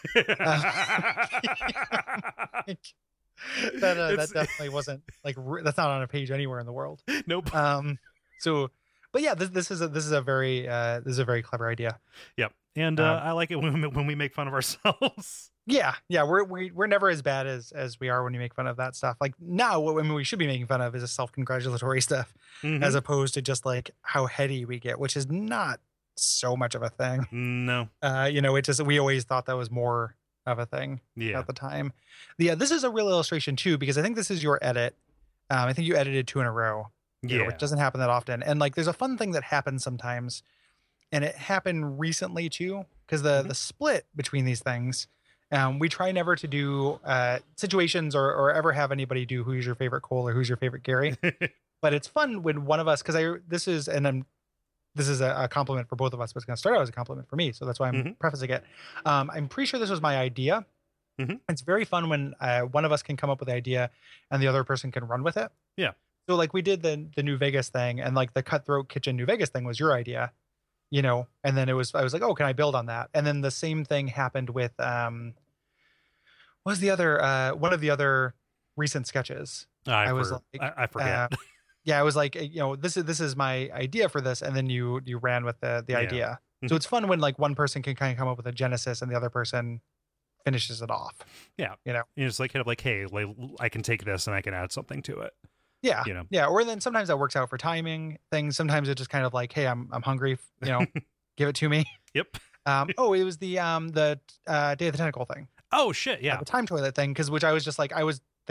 That definitely wasn't like that's not on a page anywhere in the world. Nope. But yeah, this is a very clever idea. Yep. And I like it when we make fun of ourselves. Yeah, we're never as bad as we are when we make fun of that stuff. Like now, what we should be making fun of is a self-congratulatory stuff, as opposed to just like how heady we get, which is not so much of a thing. No, it just we always thought that was more of a thing at the time. This is a real illustration too, because I think this is your edit. I think you edited 2 in a row, which doesn't happen that often. And like, there's a fun thing that happens sometimes, and it happened recently too, because the split between these things. We try never to do situations or ever have anybody do who's your favorite Cole or who's your favorite Gary. But it's fun when one of us, because this is a compliment for both of us, but it's going to start out as a compliment for me. So that's why I'm prefacing it. I'm pretty sure this was my idea. It's very fun when one of us can come up with the idea and the other person can run with it. Yeah. So like we did the New Vegas thing, and like the Cutthroat Kitchen New Vegas thing was your idea, and then I was like, oh, can I build on that? And then the same thing happened with what was the other one of the other recent sketches? I forget. Yeah, I was like, this is my idea for this, and then you ran with the idea. So it's fun when like one person can kind of come up with a genesis and the other person finishes it off. Yeah, it's like kind of like, hey, like, I can take this and I can add something to it. Yeah, yeah. Or then sometimes that works out for timing things. Sometimes it's just kind of like, hey, I'm hungry. Give it to me. Yep. It was the Day of the Tentacle thing. Oh shit, yeah. The time toilet thing, which I was just like, I was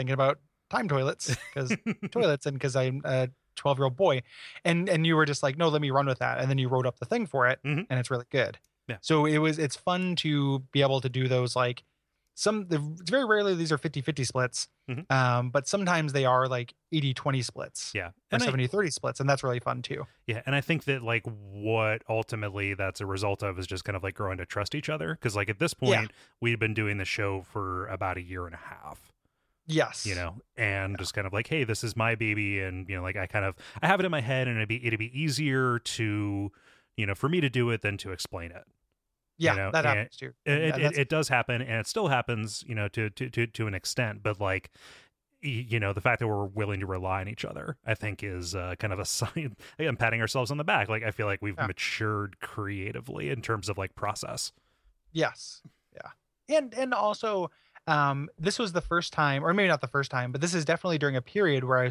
thinking about time toilets because toilets and because I'm a 12-year-old boy. And you were just like, no, let me run with that. And then you wrote up the thing for it and it's really good. Yeah. So it's fun to be able to do those, like it's very rarely these are 50-50 splits. But sometimes they are like 80-20 splits. Yeah. Or 70-30 splits. And that's really fun too. Yeah. And I think that like what ultimately that's a result of is just kind of like growing to trust each other. Cause like at this point we've been doing the show for about a year and a half. Yes. You know, and just kind of like, hey, this is my baby. And, you know, like I have it in my head and it'd be easier to, you know, for me to do it than to explain it. Yeah, you know? that happens too. It does happen, and it still happens, you know, to an extent. But like, you know, the fact that we're willing to rely on each other, I think, is kind of a sign. I'm patting ourselves on the back. Like, I feel like we've matured creatively in terms of like process. Yes, yeah, and also, this was the first time, or maybe not the first time, but this is definitely during a period where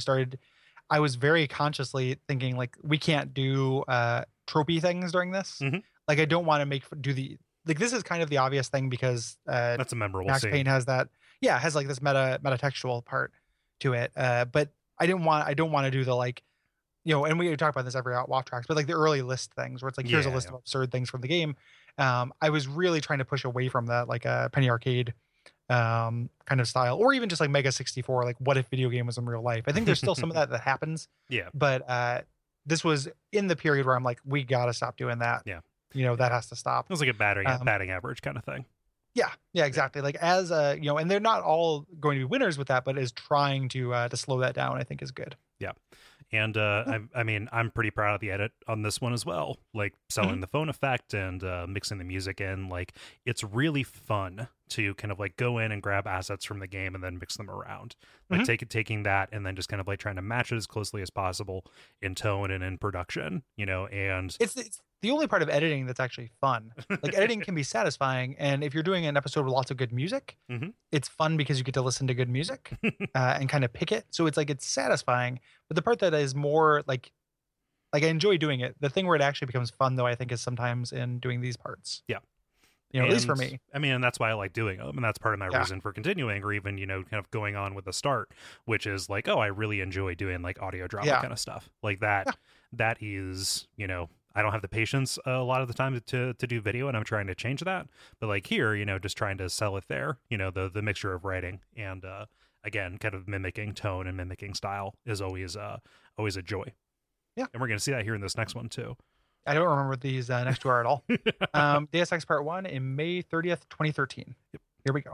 I was very consciously thinking like we can't do tropey things during this. Like I don't want to this is kind of the obvious thing because that's a memorable Max scene. Payne has that. Yeah, it has like this meta textual part to it. But I don't want to do the like, you know, and we talk about this every WoW Tracks, but like the early list things where it's like, here's a list of absurd things from the game. I was really trying to push away from that, like a Penny Arcade kind of style, or even just like Mega 64, like what if video game was in real life. I think there's still some of that happens. Yeah. But this was in the period where I'm like, we got to stop doing that. Yeah. You know, that has to stop. It was like a batting average kind of thing. Yeah, exactly. Like as you know, and they're not all going to be winners with that, but is trying to slow that down, I think is good. Yeah. And I mean, I'm pretty proud of the edit on this one as well. Like selling the phone effect and mixing the music in. Like it's really fun to kind of like go in and grab assets from the game and then mix them around. Like taking that and then just kind of like trying to match it as closely as possible in tone and in production, you know, and it's the only part of editing that's actually fun. Like editing can be satisfying. And if you're doing an episode with lots of good music, it's fun because you get to listen to good music and kind of pick it. So it's like, it's satisfying. But the part that is more like I enjoy doing it. The thing where it actually becomes fun though, I think is sometimes in doing these parts. Yeah. You know, at least for me. I mean, and that's why I like doing them. And that's part of my reason for continuing, or even, you know, kind of going on with the start, which is like, oh, I really enjoy doing like audio drama kind of stuff like that. Yeah. That is, you know, I don't have the patience a lot of the time to do video, and I'm trying to change that. But like here, you know, just trying to sell it there, you know, the mixture of writing and again, kind of mimicking tone and mimicking style is always a joy. Yeah. And we're going to see that here in this next one too. I don't remember what these next two are at all. Deus Ex Part 1 in May 30th, 2013. Yep. Here we go.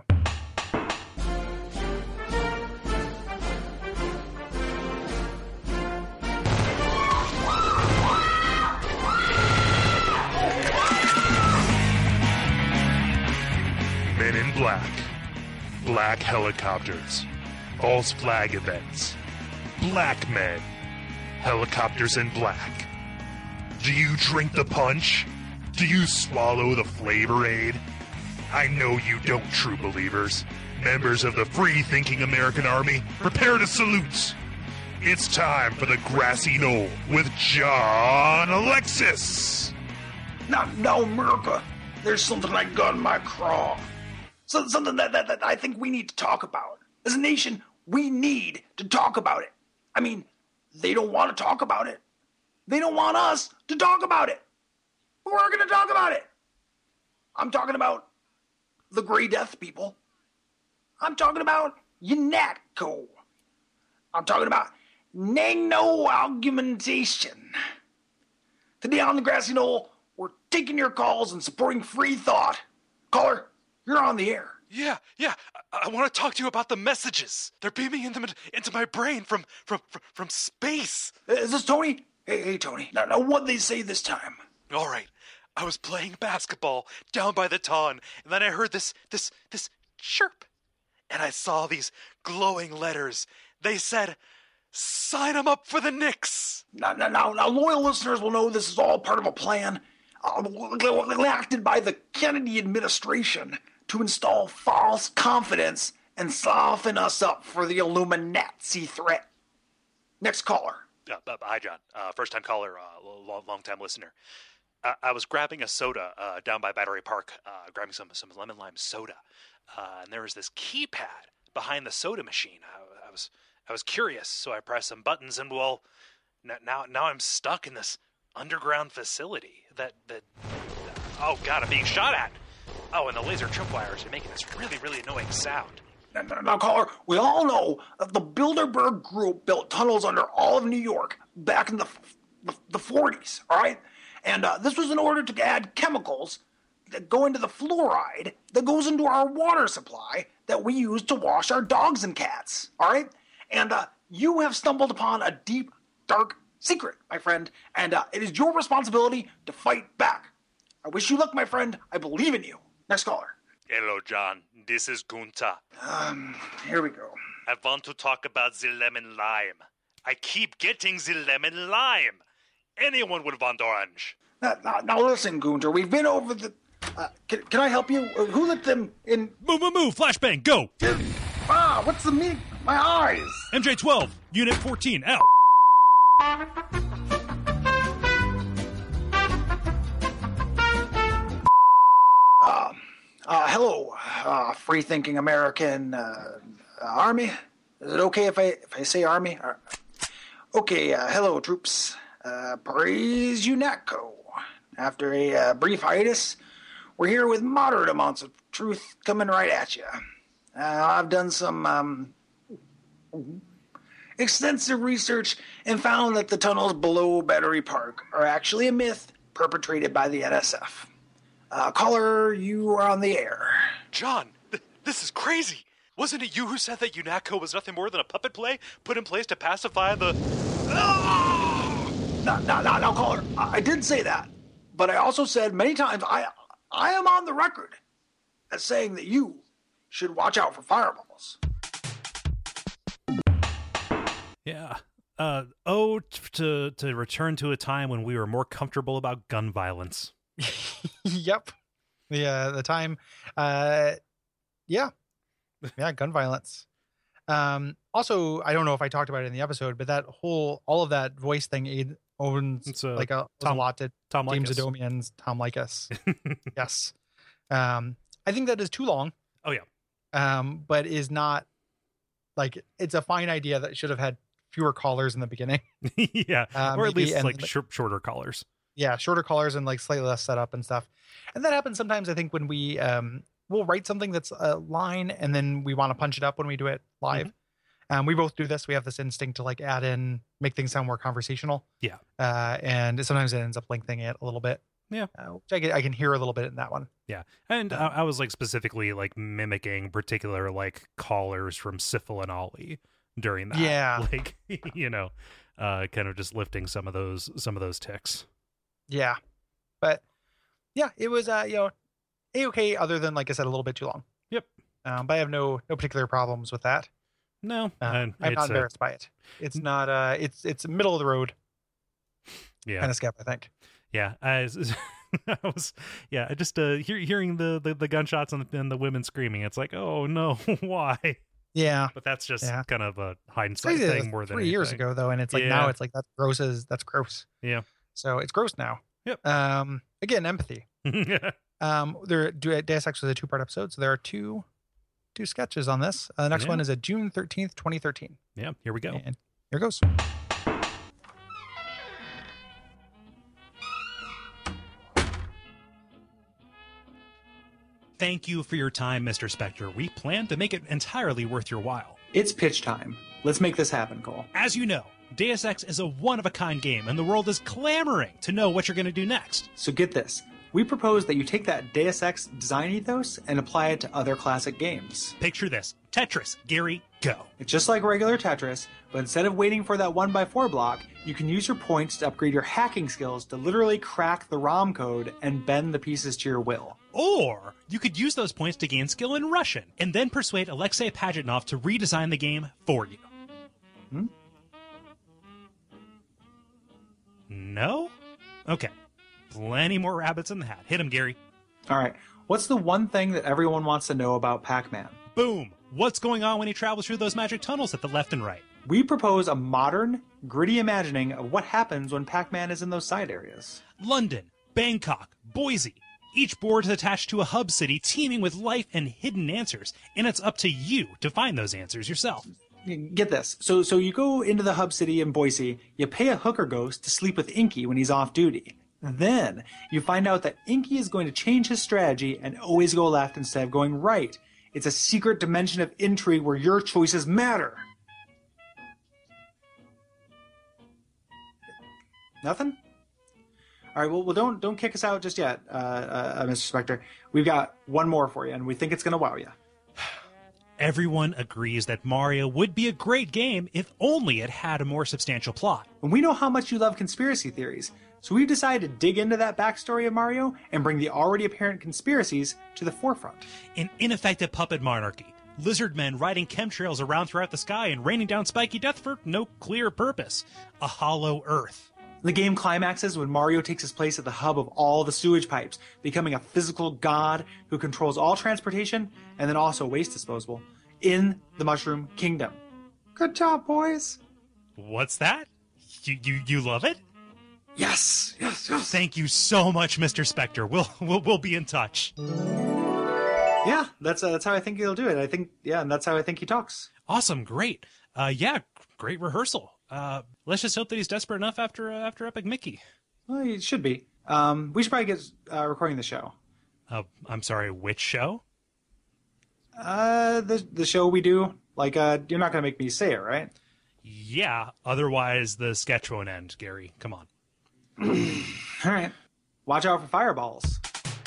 Men in Black. Black helicopters. False flag events. Black men. Helicopters in black. Do you drink the punch? Do you swallow the flavor aid? I know you don't, true believers. Members of the free-thinking American Army, prepare to salute. It's time for the Grassy Knoll with John Alexis. Now, America, there's something I got in my craw. Something that I think we need to talk about. As a nation, we need to talk about it. I mean, they don't want to talk about it. They don't want us to talk about it. But we're going to talk about it. I'm talking about the Grey Death people. I'm talking about UNATCO. I'm talking about no argumentation. Today on the Grassy Knoll, we're taking your calls and supporting free thought. Caller, you're on the air. Yeah. I want to talk to you about the messages. They're beaming into my brain from space. Is this Tony? Hey, Tony. Now, what'd they say this time? All right. I was playing basketball down by the ton, and then I heard this chirp, and I saw these glowing letters. They said, "Sign 'em up for the Knicks." Now, loyal listeners will know this is all part of a plan enacted by the Kennedy administration to install false confidence and soften us up for the Illuminati threat. Next caller. Hi, John. First-time caller, long-time listener. I was grabbing a soda down by Battery Park, grabbing some lemon lime soda, and there was this keypad behind the soda machine. I was curious, so I pressed some buttons, and well, now I'm stuck in this underground facility that oh god, I'm being shot at. Oh, and the laser tripwires are making this really, really annoying sound. Now, caller, we all know that the Bilderberg Group built tunnels under all of New York back in the 40s, all right? And this was in order to add chemicals that go into the fluoride that goes into our water supply that we use to wash our dogs and cats, all right? And you have stumbled upon a deep, dark secret, my friend, and it is your responsibility to fight back. I wish you luck, my friend. I believe in you. Next caller. Hello, John. This is Gunther. Here we go. I want to talk about the lemon lime. I keep getting the lemon lime. Anyone would want orange. Now listen, Gunter, we've been over the... can I help you? Who let them in? Move, flashbang, go! What's the meaning? My eyes! MJ-12, Unit 14, out! Hello, free-thinking American Army. Is it okay if I say Army? Okay, hello, troops. Praise UNATCO. After a brief hiatus, we're here with moderate amounts of truth coming right at you. I've done some extensive research and found that the tunnels below Battery Park are actually a myth perpetrated by the NSF. Caller, you are on the air. John, this is crazy. Wasn't it you who said that UNATCO was nothing more than a puppet play put in place to pacify the... Now, caller, I did say that. But I also said many times, I am on the record as saying that you should watch out for fireballs. Yeah. To return to a time when we were more comfortable about gun violence. Yep. The time. Gun violence. Also, I don't know if I talked about it in the episode, but all of that voice thing owns a lot to Tom James Likas. Adomian's Tom Likas. Yes. I think that is too long. Oh yeah. But is not like, it's a fine idea that should have had fewer callers in the beginning. Yeah. Or at maybe, least and like shorter callers. Yeah, shorter callers and like slightly less setup and stuff. And that happens sometimes, I think, when we we'll write something that's a line and then we want to punch it up when we do it live. We both do this. We have this instinct to like add in, make things sound more conversational. Yeah. And sometimes it ends up lengthening it a little bit. Yeah. Which I can hear a little bit in that one. Yeah. And I was like specifically like mimicking particular like callers from Sifil and Ollie during that. Yeah. Like, kind of just lifting some of those ticks. Yeah. But yeah, it was, A-okay, other than, like I said, a little bit too long. Yep. But I have no particular problems with that. No. I'm not embarrassed by it. It's not, it's middle of the road. Yeah. Kind of skip, I think. Yeah. I was just hearing the gunshots and the women screaming. It's like, oh no, why? Yeah. But that's just kind of a hindsight Crazy, thing more than 3 years ago, though. And it's like, now it's like, that's gross. Yeah. So it's gross now. Yep. Again, empathy. Deus Ex was a 2-part episode, so there are two sketches on this. The next one is a June 13th, 2013. Yeah, here we go. And here goes. Thank you for your time, Mr. Spectre. We plan to make it entirely worth your while. It's pitch time. Let's make this happen, Cole. As you know, Deus Ex is a one-of-a-kind game, and the world is clamoring to know what you're going to do next. So get this. We propose that you take that Deus Ex design ethos and apply it to other classic games. Picture this. Tetris. Gary, go. It's just like regular Tetris, but instead of waiting for that 1x4 block, you can use your points to upgrade your hacking skills to literally crack the ROM code and bend the pieces to your will. Or you could use those points to gain skill in Russian, and then persuade Alexei Pajitnov to redesign the game for you. No? Okay. Plenty more rabbits in the hat. Hit him, Gary. All right. What's the one thing that everyone wants to know about Pac-Man? Boom. What's going on when he travels through those magic tunnels at the left and right? We propose a modern, gritty imagining of what happens when Pac-Man is in those side areas. London, Bangkok, Boise. Each board is attached to a hub city teeming with life and hidden answers, and it's up to you to find those answers yourself. Get this. So you go into the hub city in Boise, you pay a hooker ghost to sleep with Inky when he's off duty. Then you find out that Inky is going to change his strategy and always go left instead of going right. It's a secret dimension of intrigue where your choices matter. Nothing? All right, well, don't kick us out just yet, Mr. Spectre. We've got one more for you, and we think it's going to wow you. Everyone agrees that Mario would be a great game if only it had a more substantial plot. And we know how much you love conspiracy theories, so we've decided to dig into that backstory of Mario and bring the already apparent conspiracies to the forefront. An ineffective puppet monarchy, lizard men riding chemtrails around throughout the sky and raining down spiky death for no clear purpose, a hollow Earth. The game climaxes when Mario takes his place at the hub of all the sewage pipes, becoming a physical god who controls all transportation and then also waste disposal in the Mushroom Kingdom. Good job, boys. What's that? You love it? Yes. Thank you so much, Mr. Spectre. We'll be in touch. Yeah, that's how I think he'll do it. And that's how I think he talks. Awesome, great. Great rehearsal. Let's just hope that he's desperate enough after Epic Mickey. Well, he should be. We should probably get recording the show. I'm sorry, which show? The show we do. Like, you're not going to make me say it, right? Yeah, otherwise the sketch won't end, Gary. Come on. All right. Watch out for fireballs.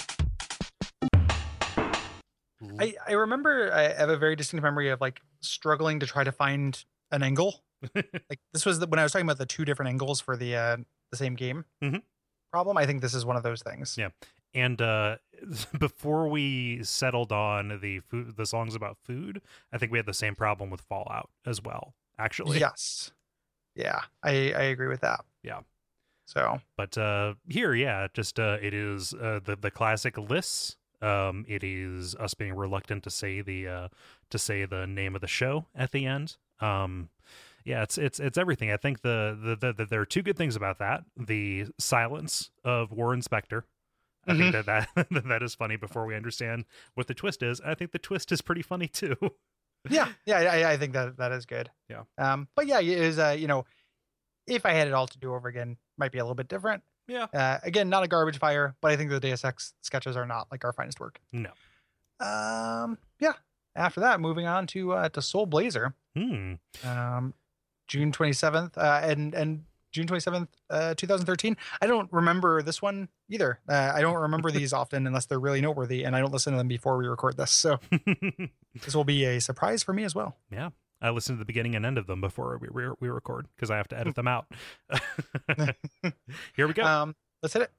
I remember I have a very distinct memory of like struggling to try to find an angle. Like this was when I was talking about the two different angles for the same game problem. I think this is one of those things. Yeah. And before we settled on the songs about food, I think we had the same problem with Fallout as well, actually. Yes. Yeah, I agree with that. Yeah. So, but here, yeah, just it is the classic lists. It is us being reluctant to say the name of the show at the end. Yeah, it's everything. I think there are two good things about that: the silence of Warren Spector. I think that is funny before we understand what the twist is. I think the twist is pretty funny too. yeah, I think that is good. Yeah. But yeah, it is if I had it all to do over again, might be a little bit different. Yeah. Again, not a garbage fire, but I think the Deus Ex sketches are not like our finest work. No. Yeah. After that, moving on to Soul Blazer. Hmm. June 27th, and June 27th, 2013. I don't remember this one either. I don't remember these often unless they're really noteworthy, and I don't listen to them before we record this. So this will be a surprise for me as well. Yeah. I listen to the beginning and end of them before we record because I have to edit them out. Here we go. Let's hit it.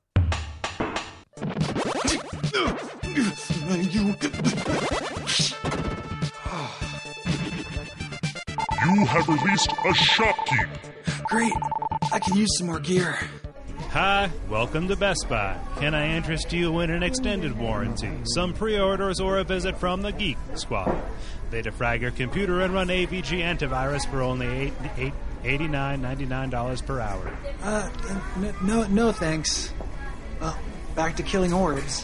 You have released a shopkeep. Great. I can use some more gear. Hi, welcome to Best Buy. Can I interest you in an extended warranty, some pre-orders, or a visit from the Geek Squad? They defrag your computer and run AVG antivirus for only $89.99 per hour. No thanks. Well, back to killing orbs.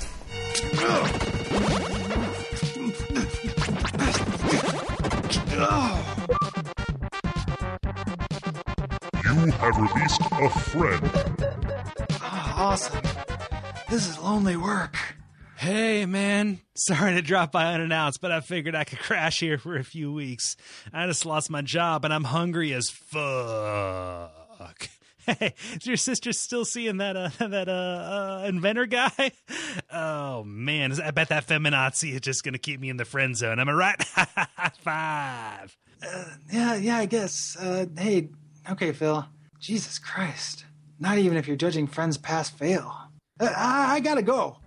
You have released a friend. Oh, awesome. This is lonely work. Hey, man. Sorry to drop by unannounced, but I figured I could crash here for a few weeks. I just lost my job, and I'm hungry as fuck. Hey, is your sister still seeing that inventor guy? Oh, man. I bet that feminazi is just going to keep me in the friend zone. Am I right? High five. Yeah, I guess. Hey, okay, Phil. Jesus Christ. Not even if you're judging friends pass fail. I gotta go.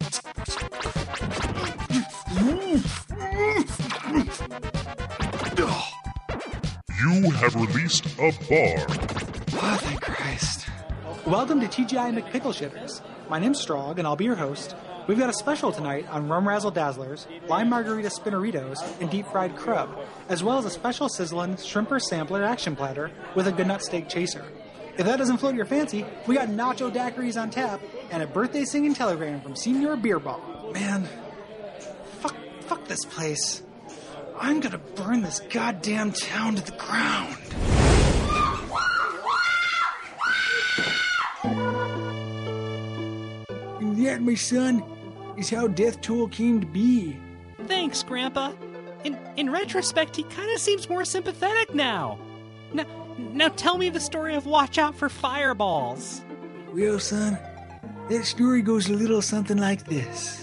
You have released a bar. Oh, thank Christ. Welcome to TGI McPickleshitters. My name's Strog, and I'll be your host. We've got a special tonight on Rum Razzle Dazzlers, lime margarita spinneritos, and deep fried crub, as well as a special sizzling shrimper sampler action platter with a good nut steak chaser. If that doesn't float your fancy, we got nacho daiquiris on tap and a birthday singing telegram from Senior Beerball. Man, fuck this place. I'm gonna burn this goddamn town to the ground. And that, my son, is how Death Toll came to be. Thanks, Grandpa. In retrospect, he kind of seems more sympathetic now. Now tell me the story of Watch Out for Fireballs. Well, son, that story goes a little something like this.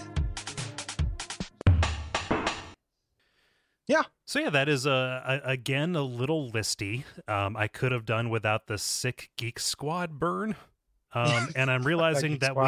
Yeah. So yeah, that is again a little listy. I could have done without the sick Geek Squad burn. And I'm realizing that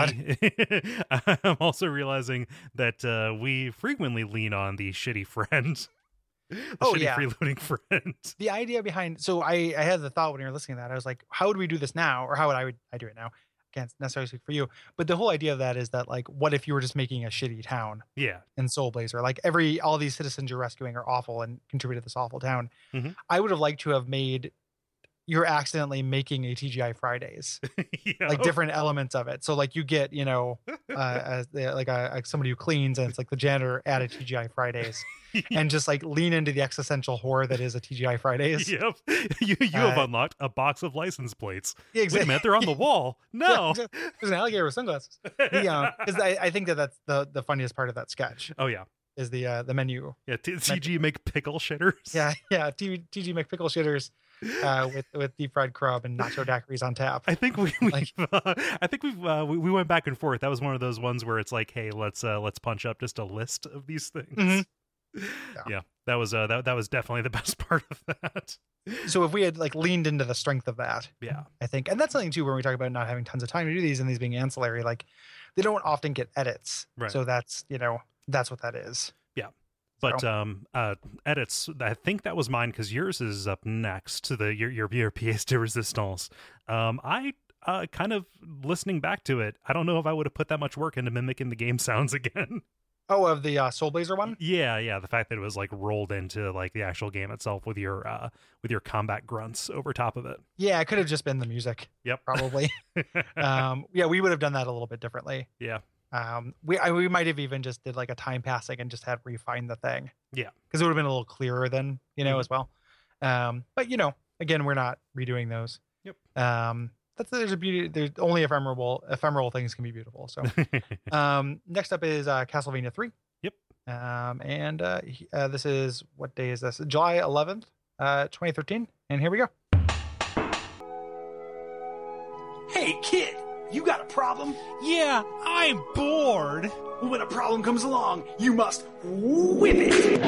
I'm also realizing that we frequently lean on the shitty friend. Shitty freeloading friend. The idea behind, so I had the thought when you were listening to that, I was like, how would we do this now? Or how would I do it now? Can't necessarily speak for you, but the whole idea of that is that, like, what if you were just making a shitty town? Yeah. In Soul Blazer, like all these citizens you're rescuing are awful and contribute to this awful town. Mm-hmm. I would have liked to have made you're accidentally making a TGI Fridays, like different elements of it. So like you get, somebody who cleans, and it's like the janitor at a TGI Fridays, and just like lean into the existential horror that is a TGI Fridays. Yep. You have unlocked a box of license plates. Yeah, exactly. Wait a minute, they're on the wall. No. Yeah, there's an alligator with sunglasses. Because I think that's the funniest part of that sketch. Oh yeah. Is the menu. Yeah, TG McPickle shitters. Yeah, TG McPickle shitters. With deep fried crab and nacho daiquiris on tap. I think we went back and forth. That was one of those ones where it's like, hey, let's punch up just a list of these things. Mm-hmm. Yeah, that was definitely the best part of that. So if we had like leaned into the strength of that, yeah, I think, and that's something too when we talk about not having tons of time to do these and these being ancillary, like they don't often get edits, right? So that's that's what that is. Yeah. But edits, I think that was mine because yours is up next to your pièce de résistance. I kind of listening back to it, I don't know if I would have put that much work into mimicking the game sounds again. Oh, of the Soul Blazer one? Yeah. The fact that it was like rolled into like the actual game itself with your combat grunts over top of it. Yeah, it could have just been the music. Yep, probably. We would have done that a little bit differently. Yeah. We might have even just did like a time passing and just had refined the thing. Yeah, because it would have been a little clearer then, as well. But again, we're not redoing those. Yep. There's a beauty. There's only ephemeral things can be beautiful. So, next up is Castlevania 3. Yep. And this is, what day is this? July 11th, 2013. And here we go. Hey, kid. You got a problem? Yeah, I'm bored. Well, when a problem comes along, you must whip it.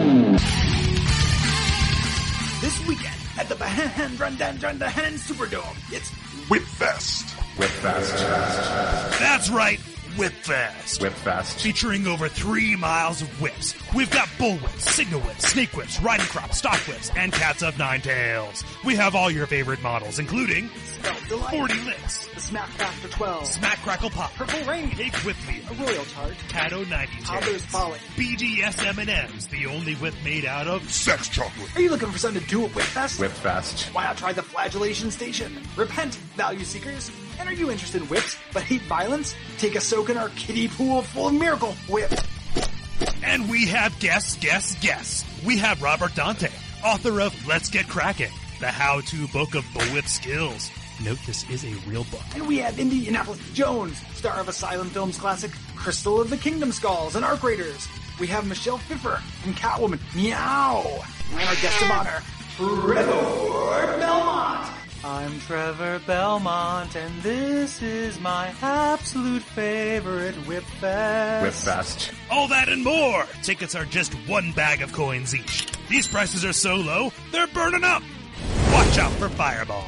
This weekend at the Bahan Superdome, it's Whip Fest. Whip Fest. That's right. Whip Fest. Whip Fest. Featuring over 3 miles of whips. We've got bull whips, signal whips, snake whips, riding crop, stock whips, and cats of 9 tails. We have all your favorite models, including 40 licks, the Smack Factor 12, Smack Crackle Pop, Purple Rain, Cake Whiply, a Royal Tart, Cato 90 Toddler's Folly, BDS M&M's, the only whip made out of sex chocolate. Are you looking for something to do at Whip Fest? Whip Fest. Why not try the Flagellation Station? Repent, value seekers. And are you interested in whips but hate violence? Take a soak in our kiddie pool full of miracle whips. And we have guests. We have Robert Dante, author of Let's Get Cracking, the how-to book of bullwhip skills. Note this is a real book. And we have Indianapolis Jones, star of Asylum Films classic Crystal of the Kingdom Skulls and Arc Raiders. We have Michelle Pfeiffer from Catwoman, Meow. And our guest of honor, Trevor Belmont. I'm Trevor Belmont, and this is my absolute favorite Whip Fest. Whip Fest. All that and more. Tickets are just 1 bag of coins each. These prices are so low, they're burning up. Watch out for Fireball.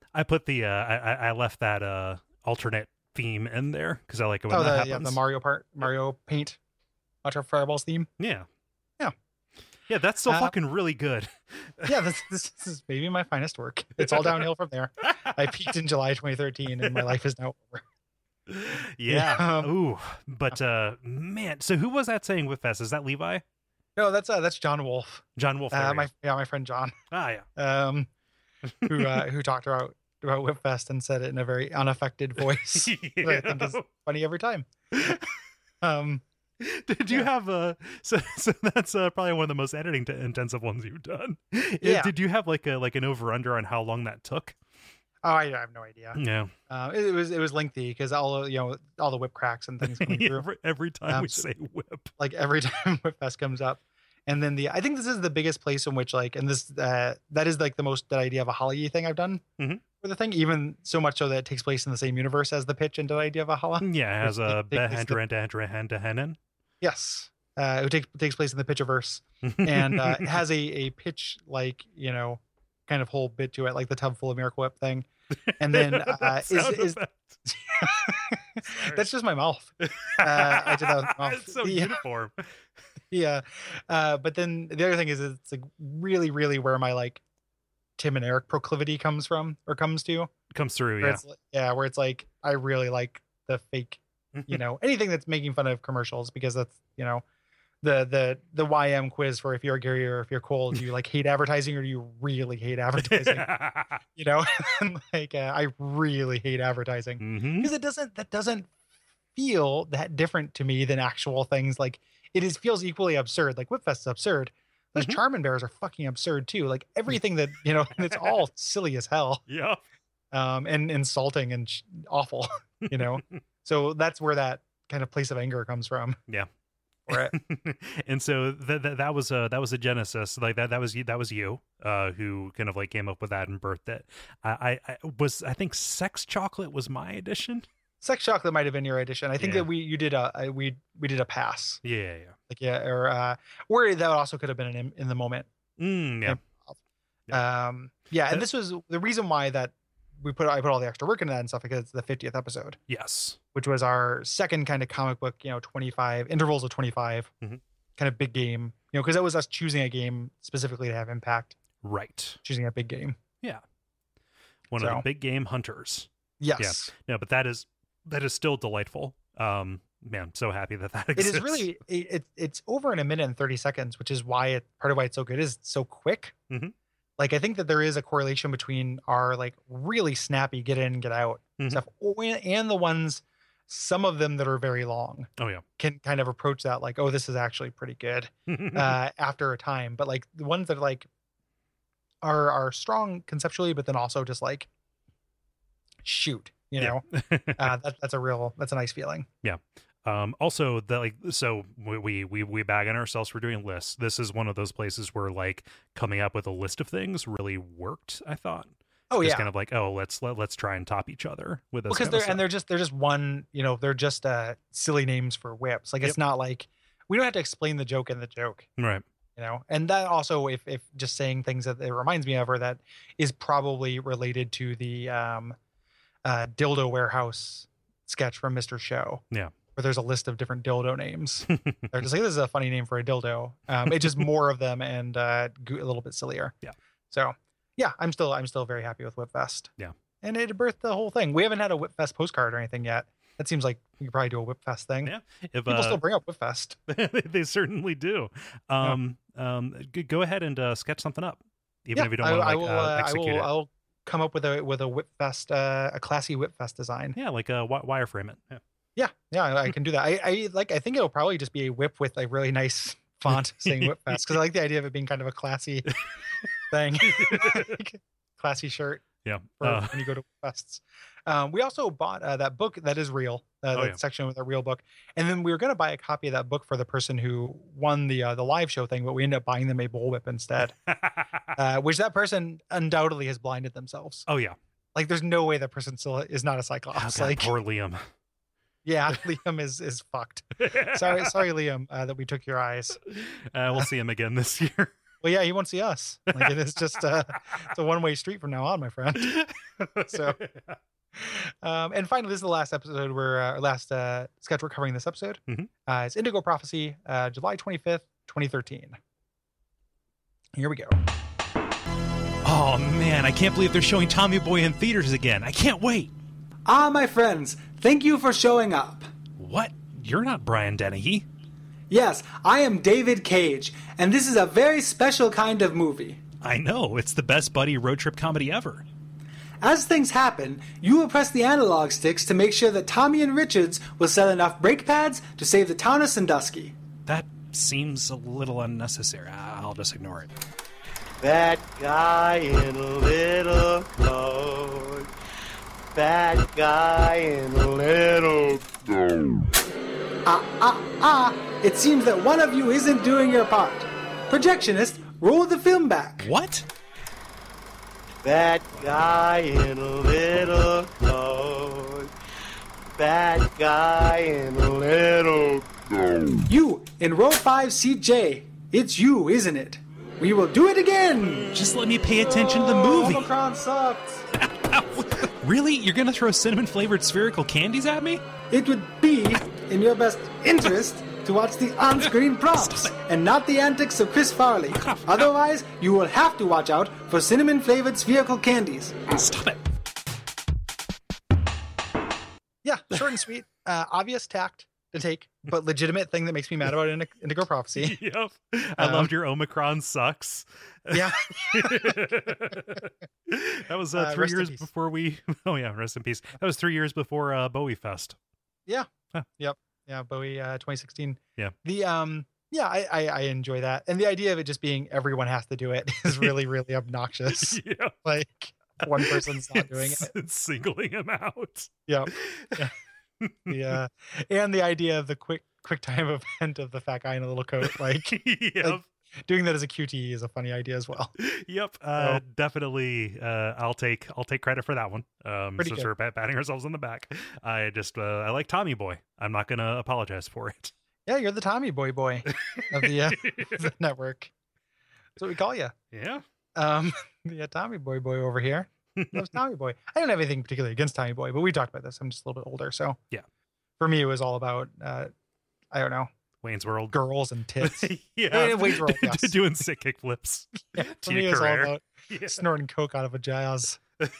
I put the I left that alternate theme in there because I like it when that happens. The Mario Paint Watch Out for Fireballs theme. Yeah. Yeah. Yeah, that's still fucking really good. Yeah, this is maybe my finest work. It's all downhill from there. I peaked in July 2013 and my life is now over. Yeah. Ooh. But man, so who was that saying WIPFest? Is that Levi? No, that's John Wolf. John Wolf. My friend John. Ah, yeah. Who talked about WIPFest and said it in a very unaffected voice. Yeah. I think is funny every time. Did you have so that's probably one of the most editing intensive ones you've done. Yeah. Did you have like an over under on how long that took? Oh, I have no idea. Yeah. It was lengthy because all the whip cracks and things coming through. Every time we say whip. Like every time WIPFest comes up. And then I think this is the biggest place in which and this that is like the most idea of a Holly thing I've done for the thing, even so much so that it takes place in the same universe as the pitch into the idea of a Valhalla. Yeah, it has a Behendra. Yes. Who takes place in the Pitchiverse. And it has a pitch kind of whole bit to it, like the tub full of Miracle Whip thing. And then that's just my mouth. I did that with my mouth. It's so uniform. Yeah. But then the other thing is it's like really, really where my Tim and Eric proclivity comes through, yeah. Where it's like I really like the fake, anything that's making fun of commercials, because that's, the YM quiz for if you're Gary or if you're Cole, do you hate advertising or do you really hate advertising? And I really hate advertising because that doesn't feel that different to me than actual things. Feels equally absurd. Like WIPFest is absurd. Those Charmin bears are fucking absurd too. Everything that, it's all silly as hell. Yeah. And insulting and awful, So that's where that kind of place of anger comes from. Yeah. Right. And so that was a genesis. That was you who kind of came up with that and birthed it. I think Sex Chocolate was my edition. Sex Chocolate might have been your edition. I think that we did a pass. Yeah. Or that also could have been in the moment. Yeah. And this was the reason why that I put all the extra work into that and stuff, because it's the 50th episode. Yes. Which was our second kind of comic book, 25 intervals of 25 kind of big game, because that was us choosing a game specifically to have impact. Right. Choosing a big game. Yeah. One of the big game hunters. Yes. Yeah. No, but that is still delightful. Man, so happy that exists. It is really, it's over in a minute and 30 seconds, which is why part of why it's so good is it's so quick. I think that there is a correlation between our really snappy get in, get out stuff and the ones, some of them that are very long. Oh yeah. Can kind of approach that this is actually pretty good after a time. But the ones that are strong conceptually, but then also just shoot, that's a nice feeling. Yeah. Also so we bag on ourselves for doing lists. This is one of those places where coming up with a list of things really worked, I thought. Oh, just yeah. kind of let's try and top each other with this. Because they're just one, they're just silly names for whips. It's not we don't have to explain the joke in the joke. Right. And that also, if just saying things that it reminds me of, or that is probably related to the dildo warehouse sketch from Mr. Show. Yeah. Where there's a list of different dildo names. They're just this is a funny name for a dildo. It's just more of them and a little bit sillier. Yeah. So yeah, I'm still very happy with WIPFest. Yeah. And it birthed the whole thing. We haven't had a WIPFest postcard or anything yet. That seems like we could probably do a WIPFest thing. Yeah. If people still bring up WIPFest. They certainly do. Go ahead and sketch something up. Even if you don't want to execute it. I'll come up with a WIPFest, a classy WIPFest design. Yeah, wireframe it. Yeah. Yeah, I can do that. I think it'll probably just be a whip with a really nice font saying WIPFest, because I like the idea of it being kind of a classy thing. Classy shirt. Yeah. When you go to fests. We also bought that book that is real, section with a real book. And then we were going to buy a copy of that book for the person who won the live show thing, but we ended up buying them a bullwhip instead, which that person undoubtedly has blinded themselves. Oh, yeah. There's no way that person still is not a Cyclops. Poor Liam. Yeah, Liam is fucked. Sorry, Liam, that we took your eyes. We'll see him again this year. Well, yeah, he won't see us. Like, it is just it's a one-way street from now on, my friend. So, and finally, this is the last episode last sketch we're covering this episode. It's Indigo Prophecy, July 25th, 2013. Here we go. Oh man, I can't believe they're showing Tommy Boy in theaters again. I can't wait. Ah, my friends, thank you for showing up. What? You're not Brian Dennehy. Yes, I am David Cage, and this is a very special kind of movie. I know, it's the best buddy road trip comedy ever. As things happen, you will press the analog sticks to make sure that Tommy and Richards will sell enough brake pads to save the town of Sandusky. That seems a little unnecessary. I'll just ignore it. That guy in a little coat. That guy in a little coat. It seems that one of you isn't doing your part. Projectionist, roll the film back. What? That guy in a little coat. That guy in a little coat. You, in row 5, seat J. It's you, isn't it? We will do it again! Just let me pay attention to the movie. Omicron sucks. Really? You're gonna throw cinnamon-flavored spherical candies at me? It would be in your best interest to watch the on-screen props and not the antics of Chris Farley. Otherwise, you will have to watch out for cinnamon-flavored spherical candies. Stop it. Yeah, short and sweet. Obvious tact to take, but legitimate thing that makes me mad about Indigo Prophecy. Yep. I loved your Omicron sucks. Yeah. That was 3 years before we... Oh, yeah, rest in peace. That was 3 years before Bowie Fest. Yeah. Huh. Yep. Yeah, Bowie 2016. Yeah. The I enjoy that. And the idea of it just being everyone has to do it is really, really obnoxious. Yeah. Like, one person's not doing it. It's singling him out. Yep. Yeah. Yeah. And the idea of the quick time event of the fat guy in a little coat, like, Yep. like doing that as a QTE is a funny idea as well. Yep. Definitely. I'll take credit for that one. Pretty Since good. we're patting ourselves on the back. I like Tommy Boy. I'm not gonna apologize for it. Yeah, you're the Tommy Boy of the, of the network. That's what we call you. Yeah. Yeah, Tommy Boy over here. Loves Tommy Boy. I don't have anything particularly against Tommy Boy, but we talked about this. I'm just a little bit older, so yeah. For me, it was all about I don't know, Wayne's World, girls and tits. Yeah, Wayne's World. Yes. Doing sick kick flips. Yeah, for me, it was all about snorting coke out of a jazz.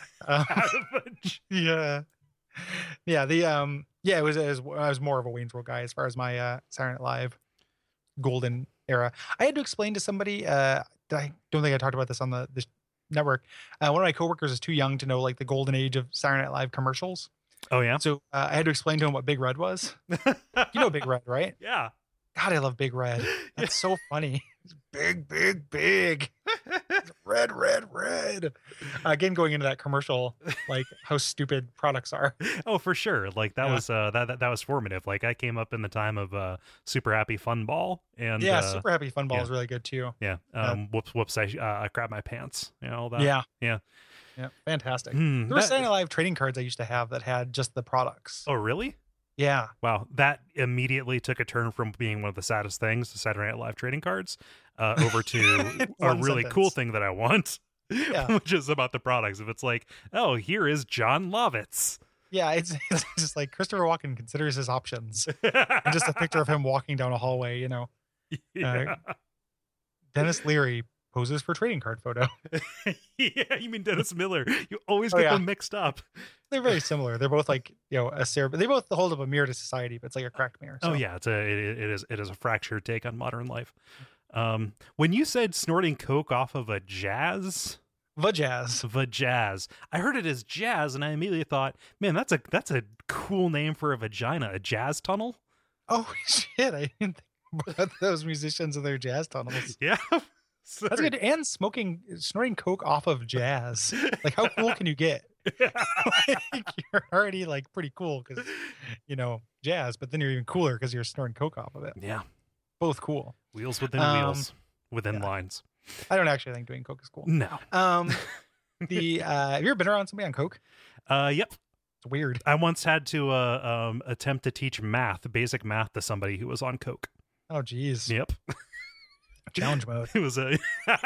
Yeah, yeah. The yeah, I was more of a Wayne's World guy as far as my Saturday Night Live golden era. I had to explain to somebody. I don't think I talked about this on the network. One of my coworkers is too young to know like the golden age of Saturday Night Live commercials. Oh yeah. So I had to explain to him what Big Red was. You know Big Red, right? Yeah. God, I love Big Red. That's so funny. It's big. It's red. Again, going into that commercial, like how stupid products are. Oh, for sure. Like that was that was formative. Like I came up in the time of Super Happy Fun Ball, and Super Happy Fun Ball is really good too. Yeah. Whoops! I grabbed my pants. You know all that. Yeah. Yeah. Fantastic. There were Saturday Night Live trading cards I used to have that had just the products. Oh, really? Yeah. Wow, that immediately took a turn from being one of the saddest things, the Saturday Night Live trading cards, over to a really cool thing that I want, which is about the products. If it's like, oh, here is John Lovitz. Yeah, it's just like Christopher Walken considers his options. And just a picture of him walking down a hallway, you know. Yeah. Dennis Leary poses for trading card photo. Yeah, you mean Dennis Miller. You always get them mixed up. They're very similar. They're both like, you know, they both hold up a mirror to society, but it's like a cracked mirror. So. Oh yeah, it is a fractured take on modern life. When you said snorting coke off of a jazz, Vajazz, I heard it as jazz, and I immediately thought, man, that's a cool name for a vagina, a jazz tunnel. Oh shit! I didn't think about those musicians and their jazz tunnels. Yeah. Sorry. That's good. And snorting coke off of jazz. Like, how cool can you get? Like, you're already like pretty cool because, you know, jazz, but then you're even cooler because you're snorting coke off of it. Yeah. Both cool. Wheels within wheels, within lines. I don't actually think doing coke is cool. No. Have you ever been around somebody on coke? Yep. It's weird. I once had to attempt to teach basic math to somebody who was on coke. Oh, geez. Yep. Challenge mode. It was a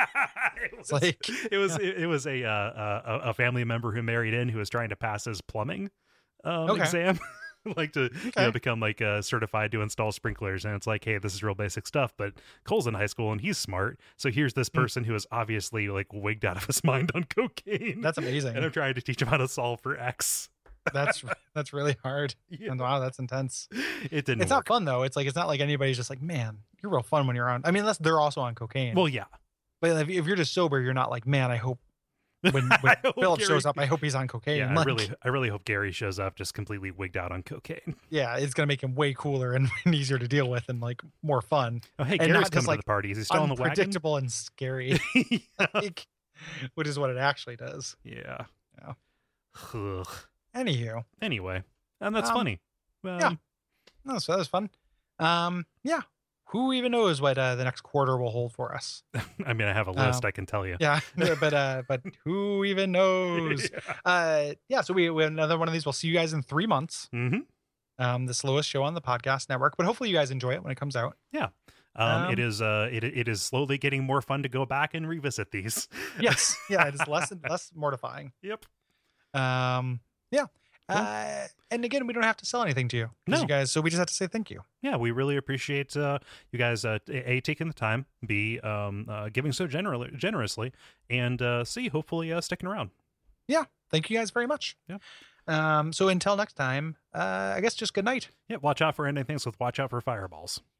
it was yeah. a family member who married in who was trying to pass his plumbing Okay. exam. Like to Okay. become like certified to install sprinklers, and it's like, hey, this is real basic stuff, but Cole's in high school and he's smart, so here's this person who is obviously like wigged out of his mind on cocaine. That's amazing. And I'm trying to teach him how to solve for X. That's really hard. Yeah. And wow, that's intense. It didn't It's work. not fun though. It's like it's not like anybody's just like, man, you're real fun when you're on. I mean, unless they're also on cocaine. Well, yeah. But if you're just sober, you're not like, man, I hope when I hope Philip Gary- shows up, I hope he's on cocaine. Yeah, Like, I really hope Gary shows up just completely wigged out on cocaine. yeah, it's gonna make him way cooler and easier to deal with and like more fun. Oh, hey, And Gary's not coming just, to like, the party. Is he still on the wagon? Unpredictable and scary, like, which is what it actually does. Yeah. Yeah. Ugh. Anywho, Anyway, and that's Um, funny. yeah. No, so that was fun. Yeah. Who even knows what the next quarter will hold for us? I mean, I have a list, I can tell you. Yeah, but who even knows? Yeah. So we have another one of these. We'll see you guys in 3 months. Mm-hmm. The slowest show on the podcast network, but hopefully you guys enjoy it when it comes out. Yeah. It is slowly getting more fun to go back and revisit these. Yes. Yeah. It is less and less mortifying. Yep. Yeah. And again, we don't have to sell anything to you, No. you guys. So we just have to say thank you. Yeah, we really appreciate you guys A, taking the time, B, giving so generously, and C, hopefully sticking around. Yeah. Thank you guys very much. Yeah. So until next time, I guess just good night. Yeah, watch out for ending things with watch out for fireballs.